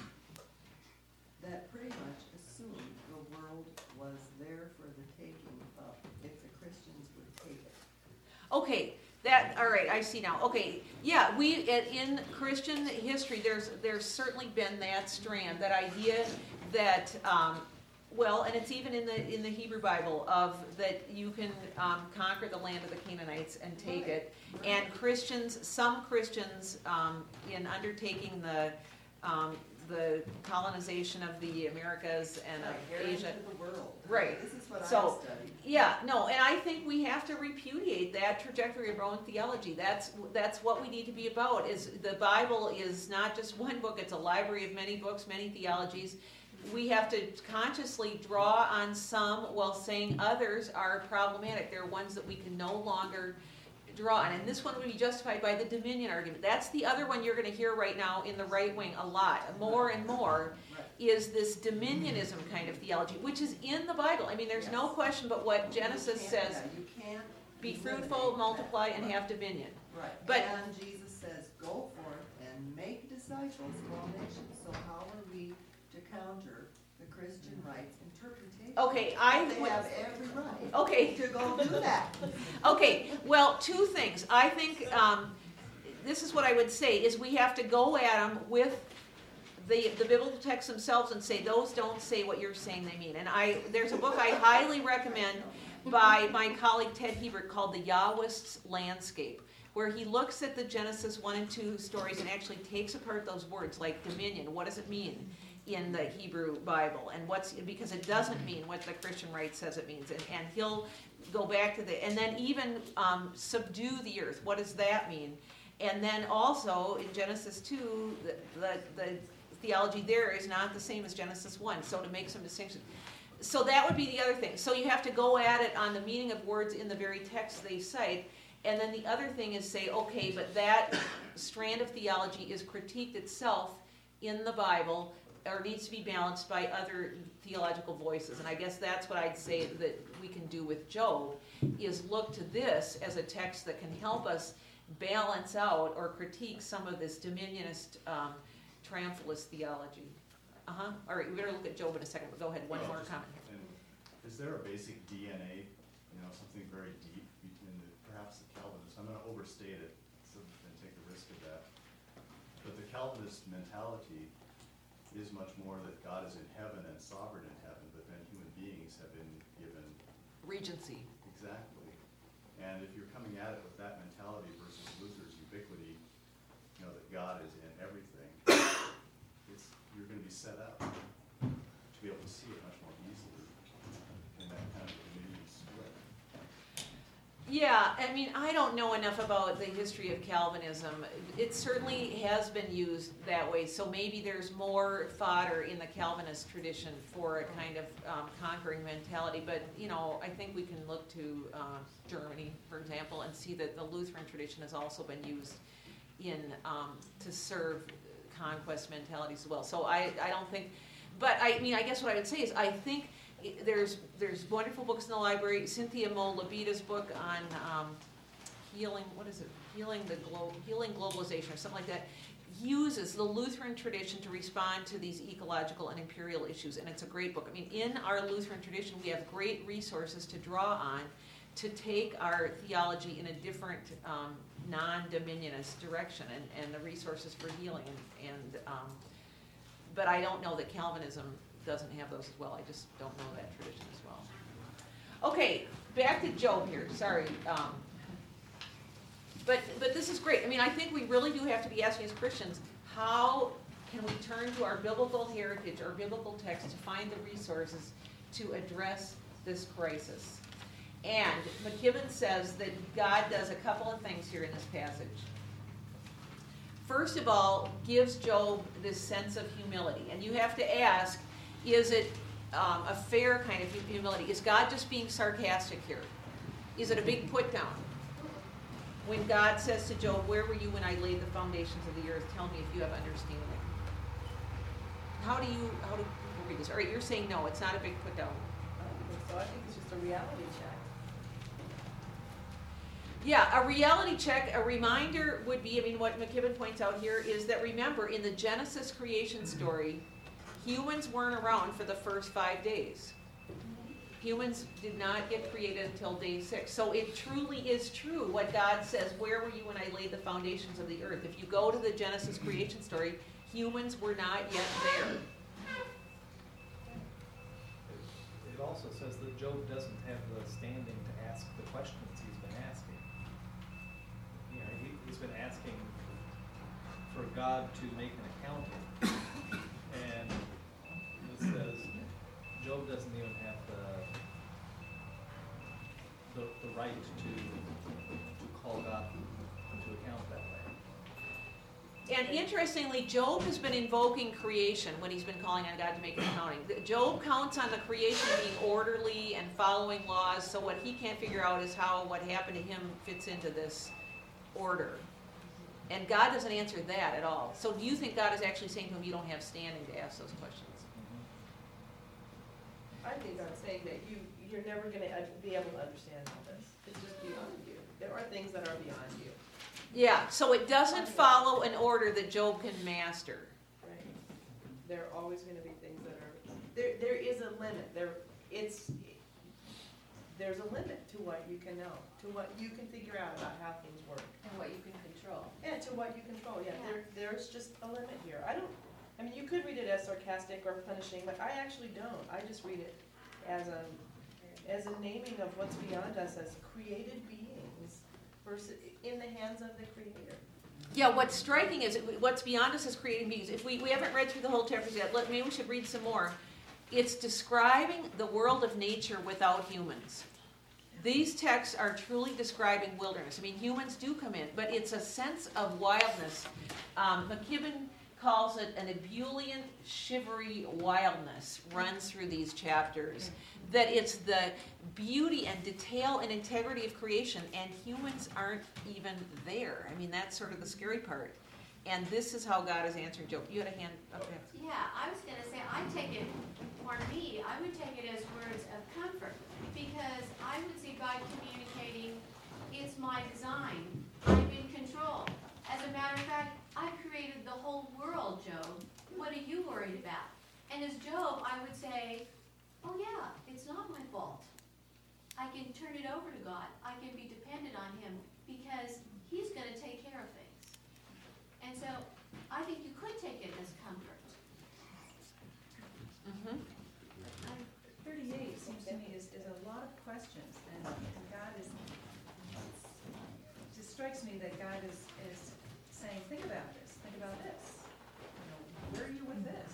that pretty much assumed the world was there for the taking of, if the Christians would take it. Okay, that, all right, I see now. Okay, yeah, we, at- in Christian history, there's, there's certainly been that strand, that idea that, um, well, and it's even in the, in the Hebrew Bible, of that you can um, conquer the land of the Canaanites and take Right, it. right. And Christians, some Christians, um, in undertaking the, um, the colonization of the Americas and of Right, Asia. into the world. Right. This is what I So, studied. Yeah, no, and I think we have to repudiate that trajectory of Roman theology. That's that's what we need to be about. Is the Bible is not just one book; it's a library of many books, many theologies. We have to consciously draw on some while saying others are problematic. There are ones that we can no longer draw on, and this one would be justified by the dominion argument. That's the other one you're going to hear right now in the right wing a lot, more and more. Right. Is this dominionism kind of theology, which is in the Bible. I mean, there's no Yes. question but what Genesis You can't- says, yeah, you can't be eliminate fruitful, that. multiply, and Right. have dominion. Right, But- and Jesus says, go forth and make disciples of all nations. So how are we to counter the Christian rights interpretation? Okay, I They would- have every right Okay, to go do that. okay, well, two things. I think, um, this is what I would say, is we have to go at them with the, the biblical texts themselves and say, those don't say what you're saying they mean. And I, there's a book I highly recommend by my colleague Ted Hebert called The Yahwist's Landscape, where he looks at the Genesis one and two stories and actually takes apart those words like dominion. What does it mean in the Hebrew Bible? And what's, because it doesn't mean what the Christian right says it means. And, and he'll go back to the, and then even um, subdue the earth. What does that mean? And then also in Genesis two, the, the, the theology there is not the same as Genesis one, so to make some distinctions. so that would be the other thing. So you have to go at it on the meaning of words in the very text they cite. And then the other thing is say, okay, but that strand of theology is critiqued itself in the Bible, or needs to be balanced by other theological voices. And I guess that's what I'd say that we can do with Job, is look to this as a text that can help us balance out or critique some of this dominionist, um, triumphalist theology. Uh-huh. All right, we better look at Job in a second, but go ahead, one Well, more just- comment here. And is there a basic D N A, you know, something very deep between the, perhaps the Calvinists, I'm gonna overstate it, so, and take the risk of that. But the Calvinist mentality is much more that God is in heaven and sovereign in heaven, but then human beings have been given. Regency. Exactly. And if you're coming at it with that mentality versus Luther's ubiquity, you know, that God is in everything, it's, you're gonna be set up to be able to see it much more easily in that kind of dominion split. Yeah, I mean, I don't know enough about the history of Calvinism. It certainly has been used that way, so maybe there's more fodder in the Calvinist tradition for a kind of um, conquering mentality. But, you know, I think we can look to uh, Germany, for example, and see that the Lutheran tradition has also been used in um, to serve conquest mentalities as well. So I, I don't think, but I mean, I guess what I would say is I think There's there's wonderful books in the library. Cynthia Mo Labita's book on um, healing, what is it? Healing the glo- healing globalization or something like that, uses the Lutheran tradition to respond to these ecological and imperial issues, and it's a great book. I mean, in our Lutheran tradition, we have great resources to draw on to take our theology in a different um, non-dominionist direction, and, and the resources for healing. And, and um, but I don't know that Calvinism doesn't have those as well. I just don't know that tradition as well. Okay, back to Job here. Sorry. Um, but but this is great. I mean, I think we really do have to be asking as Christians, how can we turn to our biblical heritage, our biblical text, to find the resources to address this crisis? And McKibben says that God does a couple of things here in this passage. First of all, gives Job this sense of humility. And you have to ask, is it um, a fair kind of humility? Is God just being sarcastic here? Is it a big put down? When God says to Job, where were you when I laid the foundations of the earth? Tell me if you have understanding. How do you, how do people read this? All right, you're saying no, it's not a big put down. I don't think so. I think it's just a reality check. Yeah, a reality check, a reminder would be, I mean, what McKibben points out here is that, remember, in the Genesis creation story, humans weren't around for the first five days. Humans did not get created until day six. So it truly is true what God says, where were you when I laid the foundations of the earth? If you go to the Genesis creation story, humans were not yet there. It also says that Job doesn't have the standing to ask the questions he's been asking. You know, he, he's been asking for God to make an accounting. And this says Job doesn't even have the, the, the right to, to call God to account that way. And interestingly, Job has been invoking creation when he's been calling on God to make an accounting. Job counts on the creation being orderly and following laws, so what he can't figure out is how what happened to him fits into this order. And God doesn't answer that at all. So do you think God is actually saying to him, you don't have standing to ask those questions? I think I'm saying that you, you're never gonna be able to understand all this. It's just beyond you. There are things that are beyond you. Yeah, so it doesn't follow an order that Job can master. Right. There are always gonna be things that are, there, there is a limit. There, it's, there's a limit to what you can know, to what you can figure out about how things work. And what you can control. Yeah, to what you control, yeah, there, there's just a limit here. I don't, I mean, you could read it as sarcastic or punishing, but I actually don't. I just read it as a, as a naming of what's beyond us as created beings versus in the hands of the Creator. Yeah, what's striking is what's beyond us as creating beings. If we, we haven't read through the whole chapters yet, let, maybe we should read some more. It's describing the world of nature without humans. These texts are truly describing wilderness. I mean, humans do come in, but it's a sense of wildness. Um, McKibben calls it an ebullient, shivery wildness runs through these chapters. That it's the beauty and detail and integrity of creation, and humans aren't even there. I mean, that's sort of the scary part. And this is how God is answering Job. You had a hand up there. Yeah, I was gonna say, I take it, for me, I would take it as words of comfort, because I would see God communicating, it's my design, I'm in control. As a matter of fact, I created the whole world, Job. What are you worried about? And as Job, I would say, oh yeah, it's not my fault. I can turn it over to God. I can be dependent on Him because He's gonna take care of things. And so, I think you could take it as comfort. Mm-hmm. Thirty-eight seems to me is, is a lot of questions, and, and God is, it just strikes me that God is, is saying, think about this, think about this. You know, where are you with this?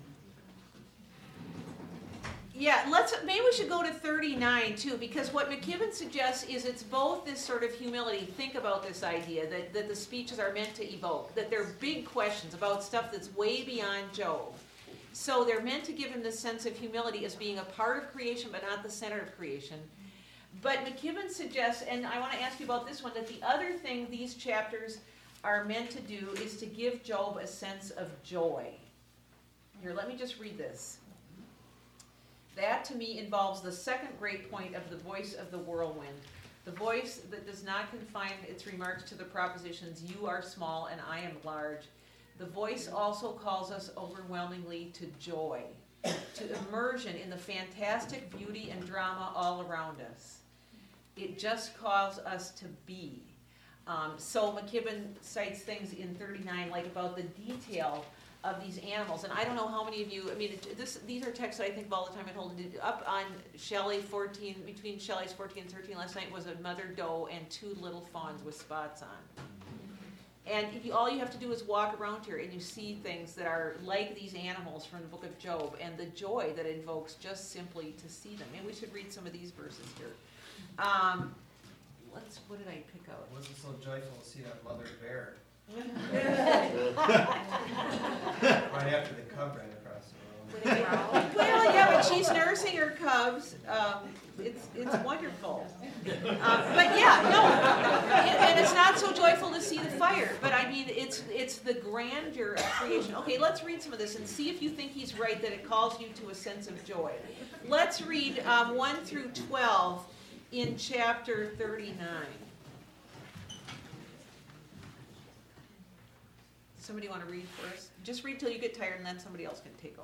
Yeah, let's, maybe we should go to thirty-nine too, because what McKibben suggests is it's both this sort of humility. Think about this idea that, that the speeches are meant to evoke, that they're big questions about stuff that's way beyond Job. So they're meant to give him this sense of humility as being a part of creation, but not the center of creation. But McKibben suggests, and I want to ask you about this one, that the other thing these chapters are meant to do is to give Job a sense of joy. Here, let me just read this. That, to me, involves the second great point of the voice of the whirlwind. The voice that does not confine its remarks to the propositions, you are small and I am large. The voice also calls us overwhelmingly to joy, to immersion in the fantastic beauty and drama all around us. It just calls us to be. Um, so McKibben cites things in thirty-nine like about the detail of these animals, and I don't know how many of you, I mean, it, this, these are texts that I think of all the time. I told you, up on Shelley fourteen, between Shelley's fourteen and thirteen last night was a mother doe and two little fawns with spots on. And if you, all you have to do is walk around here and you see things that are like these animals from the book of Job, and the joy that it invokes just simply to see them. And we should read some of these verses here. Um, let's, what did I pick out? It wasn't so joyful to see that mother bear right after the cub ran across the road. Well, yeah, but she's nursing her cubs. Um, it's it's wonderful. Um, but yeah, no, and, and it's not so joyful to see the fire. But I mean, it's it's the grandeur of creation. Okay, let's read some of this and see if you think he's right that it calls you to a sense of joy. Let's read um, one through twelve in chapter thirty-nine. Somebody want to read first? Just read till you get tired, and then somebody else can take over.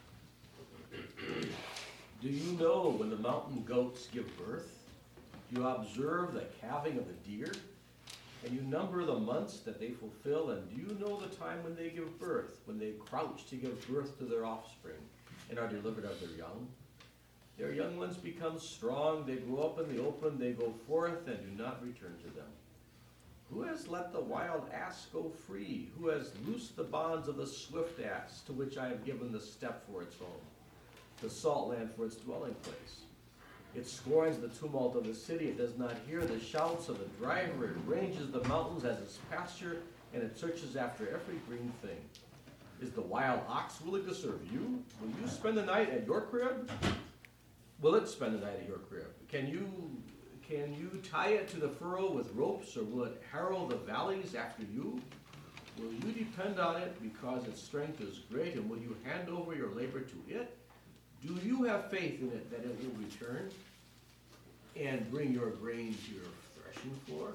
Do you know when the mountain goats give birth? You observe the calving of the deer, and you number the months that they fulfill, and do you know the time when they give birth, when they crouch to give birth to their offspring, and are delivered of their young? Their young ones become strong, they grow up in the open, they go forth and do not return to them. Who has let the wild ass go free? Who has loosed the bonds of the swift ass, to which I have given the steppe for its home, the salt land for its dwelling place? It scorns the tumult of the city, it does not hear the shouts of the driver, it ranges the mountains as its pasture, and it searches after every green thing. Is the wild ox willing to serve you? Will you spend the night at your crib? Will it spend the night at your crib? Can you Can you tie it to the furrow with ropes, or will it harrow the valleys after you? Will you depend on it because its strength is great, and will you hand over your labor to it? Do you have faith in it that it will return and bring your grain to your threshing floor?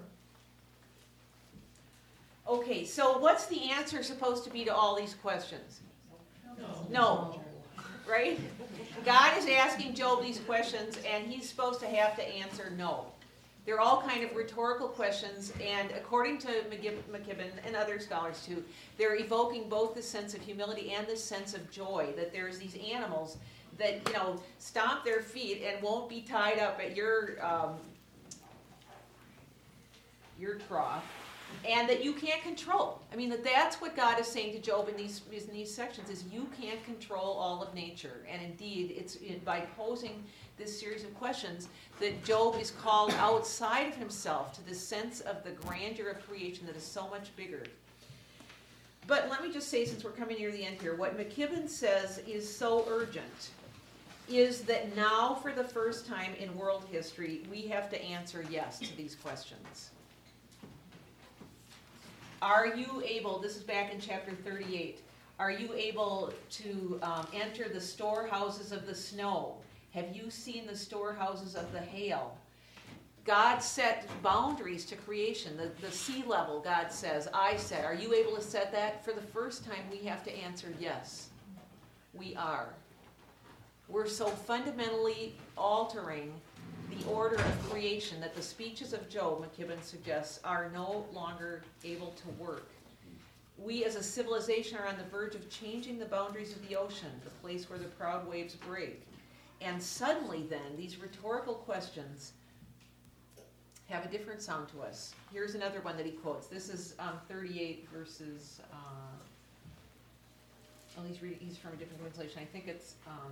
Okay, so what's the answer supposed to be to all these questions? No. No. Right? God is asking Job these questions, and he's supposed to have to answer no. They're all kind of rhetorical questions, and according to McKibben and other scholars too, they're evoking both this sense of humility and this sense of joy, that there's these animals that, you know, stomp their feet and won't be tied up at your um, your trough, and that you can't control. I mean, that that's what God is saying to Job in these in these sections, is you can't control all of nature. And indeed, it's by posing this series of questions that Job is called outside of himself to the sense of the grandeur of creation that is so much bigger. But let me just say, since we're coming near the end here, what McKibben says is so urgent is that now, for the first time in world history, we have to answer yes to these questions. Are you able, this is back in chapter thirty-eight, are you able to um, enter the storehouses of the snow? Have you seen the storehouses of the hail? God set boundaries to creation. The, the sea level, God says, I said. Are you able to set that? For the first time, we have to answer yes. We are. We're so fundamentally altering the order of creation that the speeches of Job, McKibben suggests, are no longer able to work. We as a civilization are on the verge of changing the boundaries of the ocean, the place where the proud waves break. And suddenly then, these rhetorical questions have a different sound to us. Here's another one that he quotes. This is um, thirty-eight verses, uh, oh, he's, reading, he's from a different translation. I think it's um,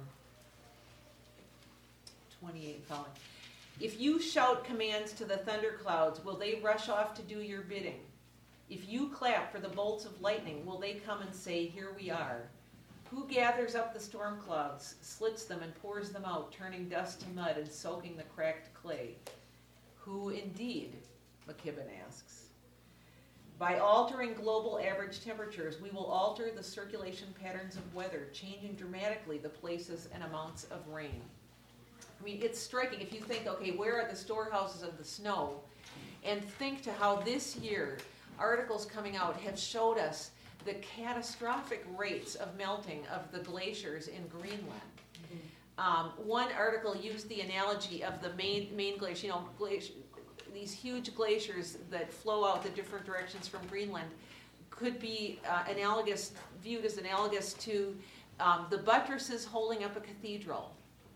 twenty-eight and following. If you shout commands to the thunderclouds, will they rush off to do your bidding? If you clap for the bolts of lightning, will they come and say, here we are? Who gathers up the storm clouds, slits them and pours them out, turning dust to mud and soaking the cracked clay? Who indeed, McKibben asks. By altering global average temperatures, we will alter the circulation patterns of weather, changing dramatically the places and amounts of rain. I mean, it's striking if you think, okay, where are the storehouses of the snow? And think to how this year, articles coming out have showed us the catastrophic rates of melting of the glaciers in Greenland. Um, one article used the analogy of the main, main glacier, you know, glacier, these huge glaciers that flow out the different directions from Greenland could be uh, analogous, viewed as analogous to um, the buttresses holding up a cathedral.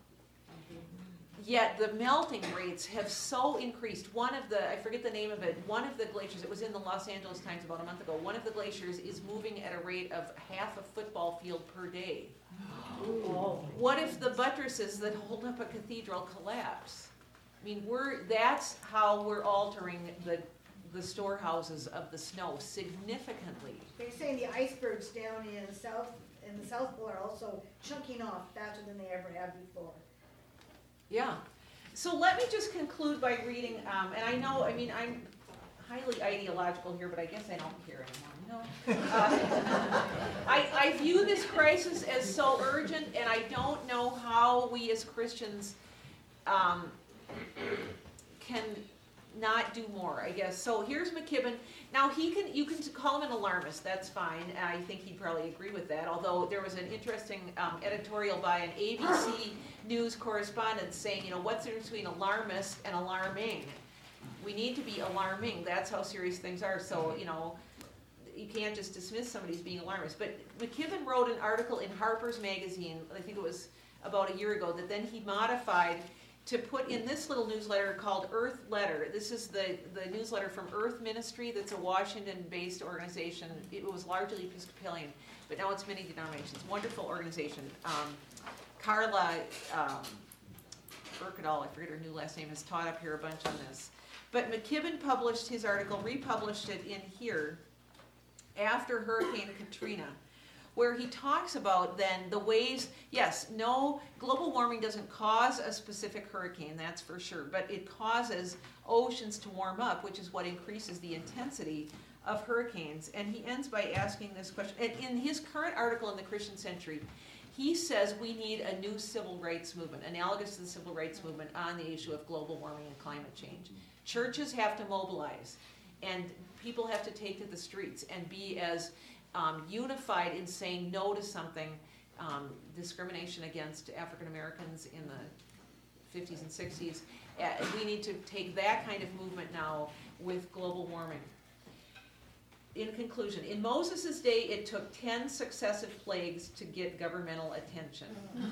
Yet the melting rates have so increased. One of the, I forget the name of it, one of the glaciers, it was in the Los Angeles Times about a month ago, one of the glaciers is moving at a rate of half a football field per day. Oh. What if the buttresses that hold up a cathedral collapse? I mean, we're, that's how we're altering the, the storehouses of the snow significantly. They're saying the icebergs down in south, in the South Pole are also chunking off faster than they ever have before. Yeah. So let me just conclude by reading, um, and I know, I mean, I'm highly ideological here, but I guess I don't care anymore. No. Uh, I, I view this crisis as so urgent, and I don't know how we as Christians um, can not do more, I guess. So here's McKibben. Now he can, you can call him an alarmist, that's fine. I think he'd probably agree with that, although there was an interesting um, editorial by an A B C News correspondent saying, you know, what's the difference between alarmist and alarming? We need to be alarming, that's how serious things are. So, you know, you can't just dismiss somebody as being alarmist. But McKibben wrote an article in Harper's Magazine, I think it was about a year ago, that then he modified to put in this little newsletter called Earth Letter. This is the, the newsletter from Earth Ministry. That's a Washington-based organization. It was largely Episcopalian, but now it's many denominations. Wonderful organization. Um, Carla um, Burkadal, I forget her new last name, has taught up here a bunch on this. But McKibben published his article, republished it in here after Hurricane Katrina, where he talks about then the ways, yes, no, global warming doesn't cause a specific hurricane, that's for sure, but it causes oceans to warm up, which is what increases the intensity of hurricanes. And he ends by asking this question, and in his current article in the Christian Century, he says we need a new civil rights movement, analogous to the civil rights movement on the issue of global warming and climate change. Churches have to mobilize, and people have to take to the streets and be as Um, unified in saying no to something, um, discrimination against African Americans in the fifties and sixties. Uh, we need to take that kind of movement now with global warming. In conclusion, in Moses' day, it took ten successive plagues to get governmental attention.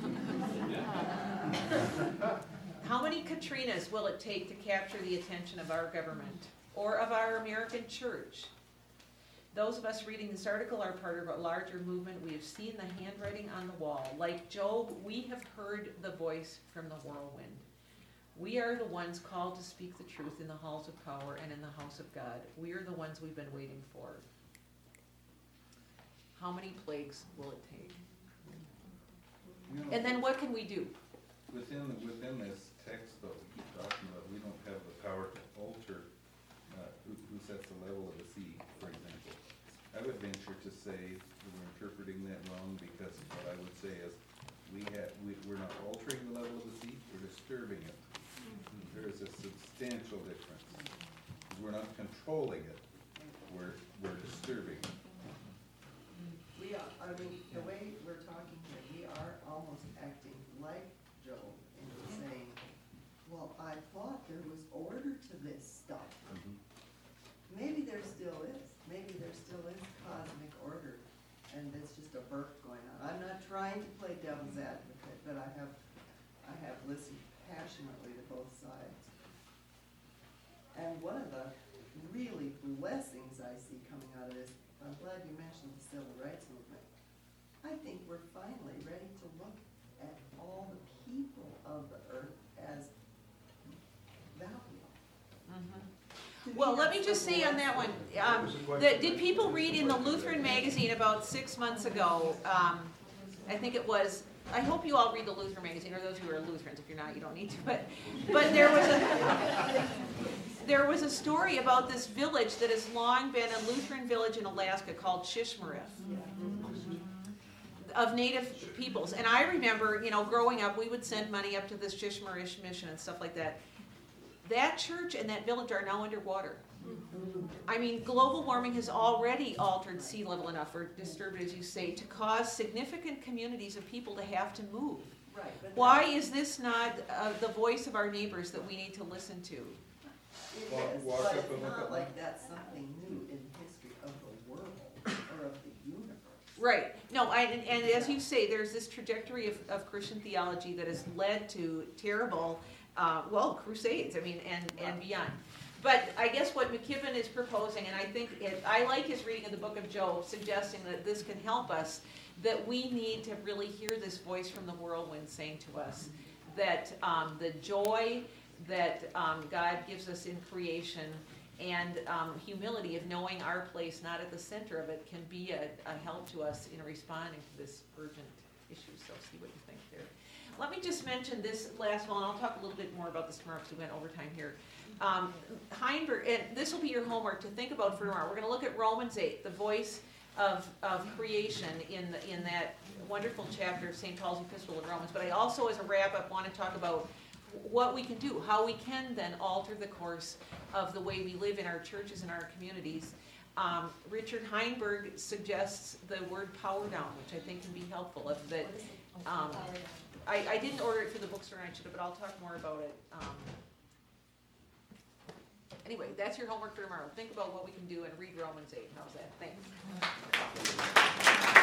How many Katrinas will it take to capture the attention of our government or of our American church? Those of us reading this article are part of a larger movement. We have seen the handwriting on the wall. Like Job, we have heard the voice from the whirlwind. We are the ones called to speak the truth in the halls of power and in the house of God. We are the ones we've been waiting for. How many plagues will it take? You know, And then what can we do? Within, within this text though, we keep talking about, we don't have the power to alter, uh, who, who sets the level of the sea, for example. I would venture to say that we're interpreting that wrong, because what I would say is, we have, we, we're not altering the level of the sea, we're disturbing it. There is a substantial difference. We're not controlling it, we're, we're disturbing it. We are, I mean, the way we're talking here, we are almost acting like Job and saying, well, I thought there was order to this stuff. Maybe there still is, maybe there still is cosmic order, and it's just a burp going on. I'm not trying to play devil's advocate, but I have, I have listened passionately to both sides. And one of the really blessings I see coming out of this, I'm glad you mentioned the civil rights movement. I think we're finally ready to look at all the people of the earth as valuable. Mhm. Well, let me just say on that one, um, that, did people read in the Lutheran magazine about six months ago, um, I think it was, I hope you all read the Lutheran magazine, or those who are Lutherans, if you're not, you don't need to, but, but there was a, there was a story about this village that has long been a Lutheran village in Alaska called Shishmaref, of native peoples. And I remember, you know, growing up, we would send money up to this Shishmarish mission and stuff like that. That church and that village are now underwater. I mean, global warming has already altered sea level enough, or disturbed it, as you say, to cause significant communities of people to have to move. Right. But Why is this not uh, the voice of our neighbors that we need to listen to? It Walk- is, walk but up it's and look not at like that's something new in the history of the world or of the universe. Right. No, I, and, and as you say, there's this trajectory of, of Christian theology that has led to terrible, uh, well, crusades, I mean, and, and beyond. But I guess what McKibben is proposing, and I think it, I like his reading of the book of Job, suggesting that this can help us, that we need to really hear this voice from the whirlwind saying to us that um, the joy that um, God gives us in creation and um, humility of knowing our place not at the center of it can be a, a help to us in responding to this urgent issue. So see what you think there. Let me just mention this last one. I'll talk a little bit more about this tomorrow because we went overtime here. Um, Heinberg, and this will be your homework to think about for tomorrow. We're going to look at Romans eight, the voice of, of creation in, the, in that wonderful chapter of Saint Paul's Epistle of Romans. But I also, as a wrap-up, want to talk about what we can do, how we can then alter the course of the way we live in our churches and our communities. Um, Richard Heinberg suggests the word power down, which I think can be helpful. Of that, um, I, I didn't order it for the bookstore, I should have, but I'll talk more about it. Um, anyway, that's your homework for tomorrow. Think about what we can do and read Romans eight. How's that? Thanks.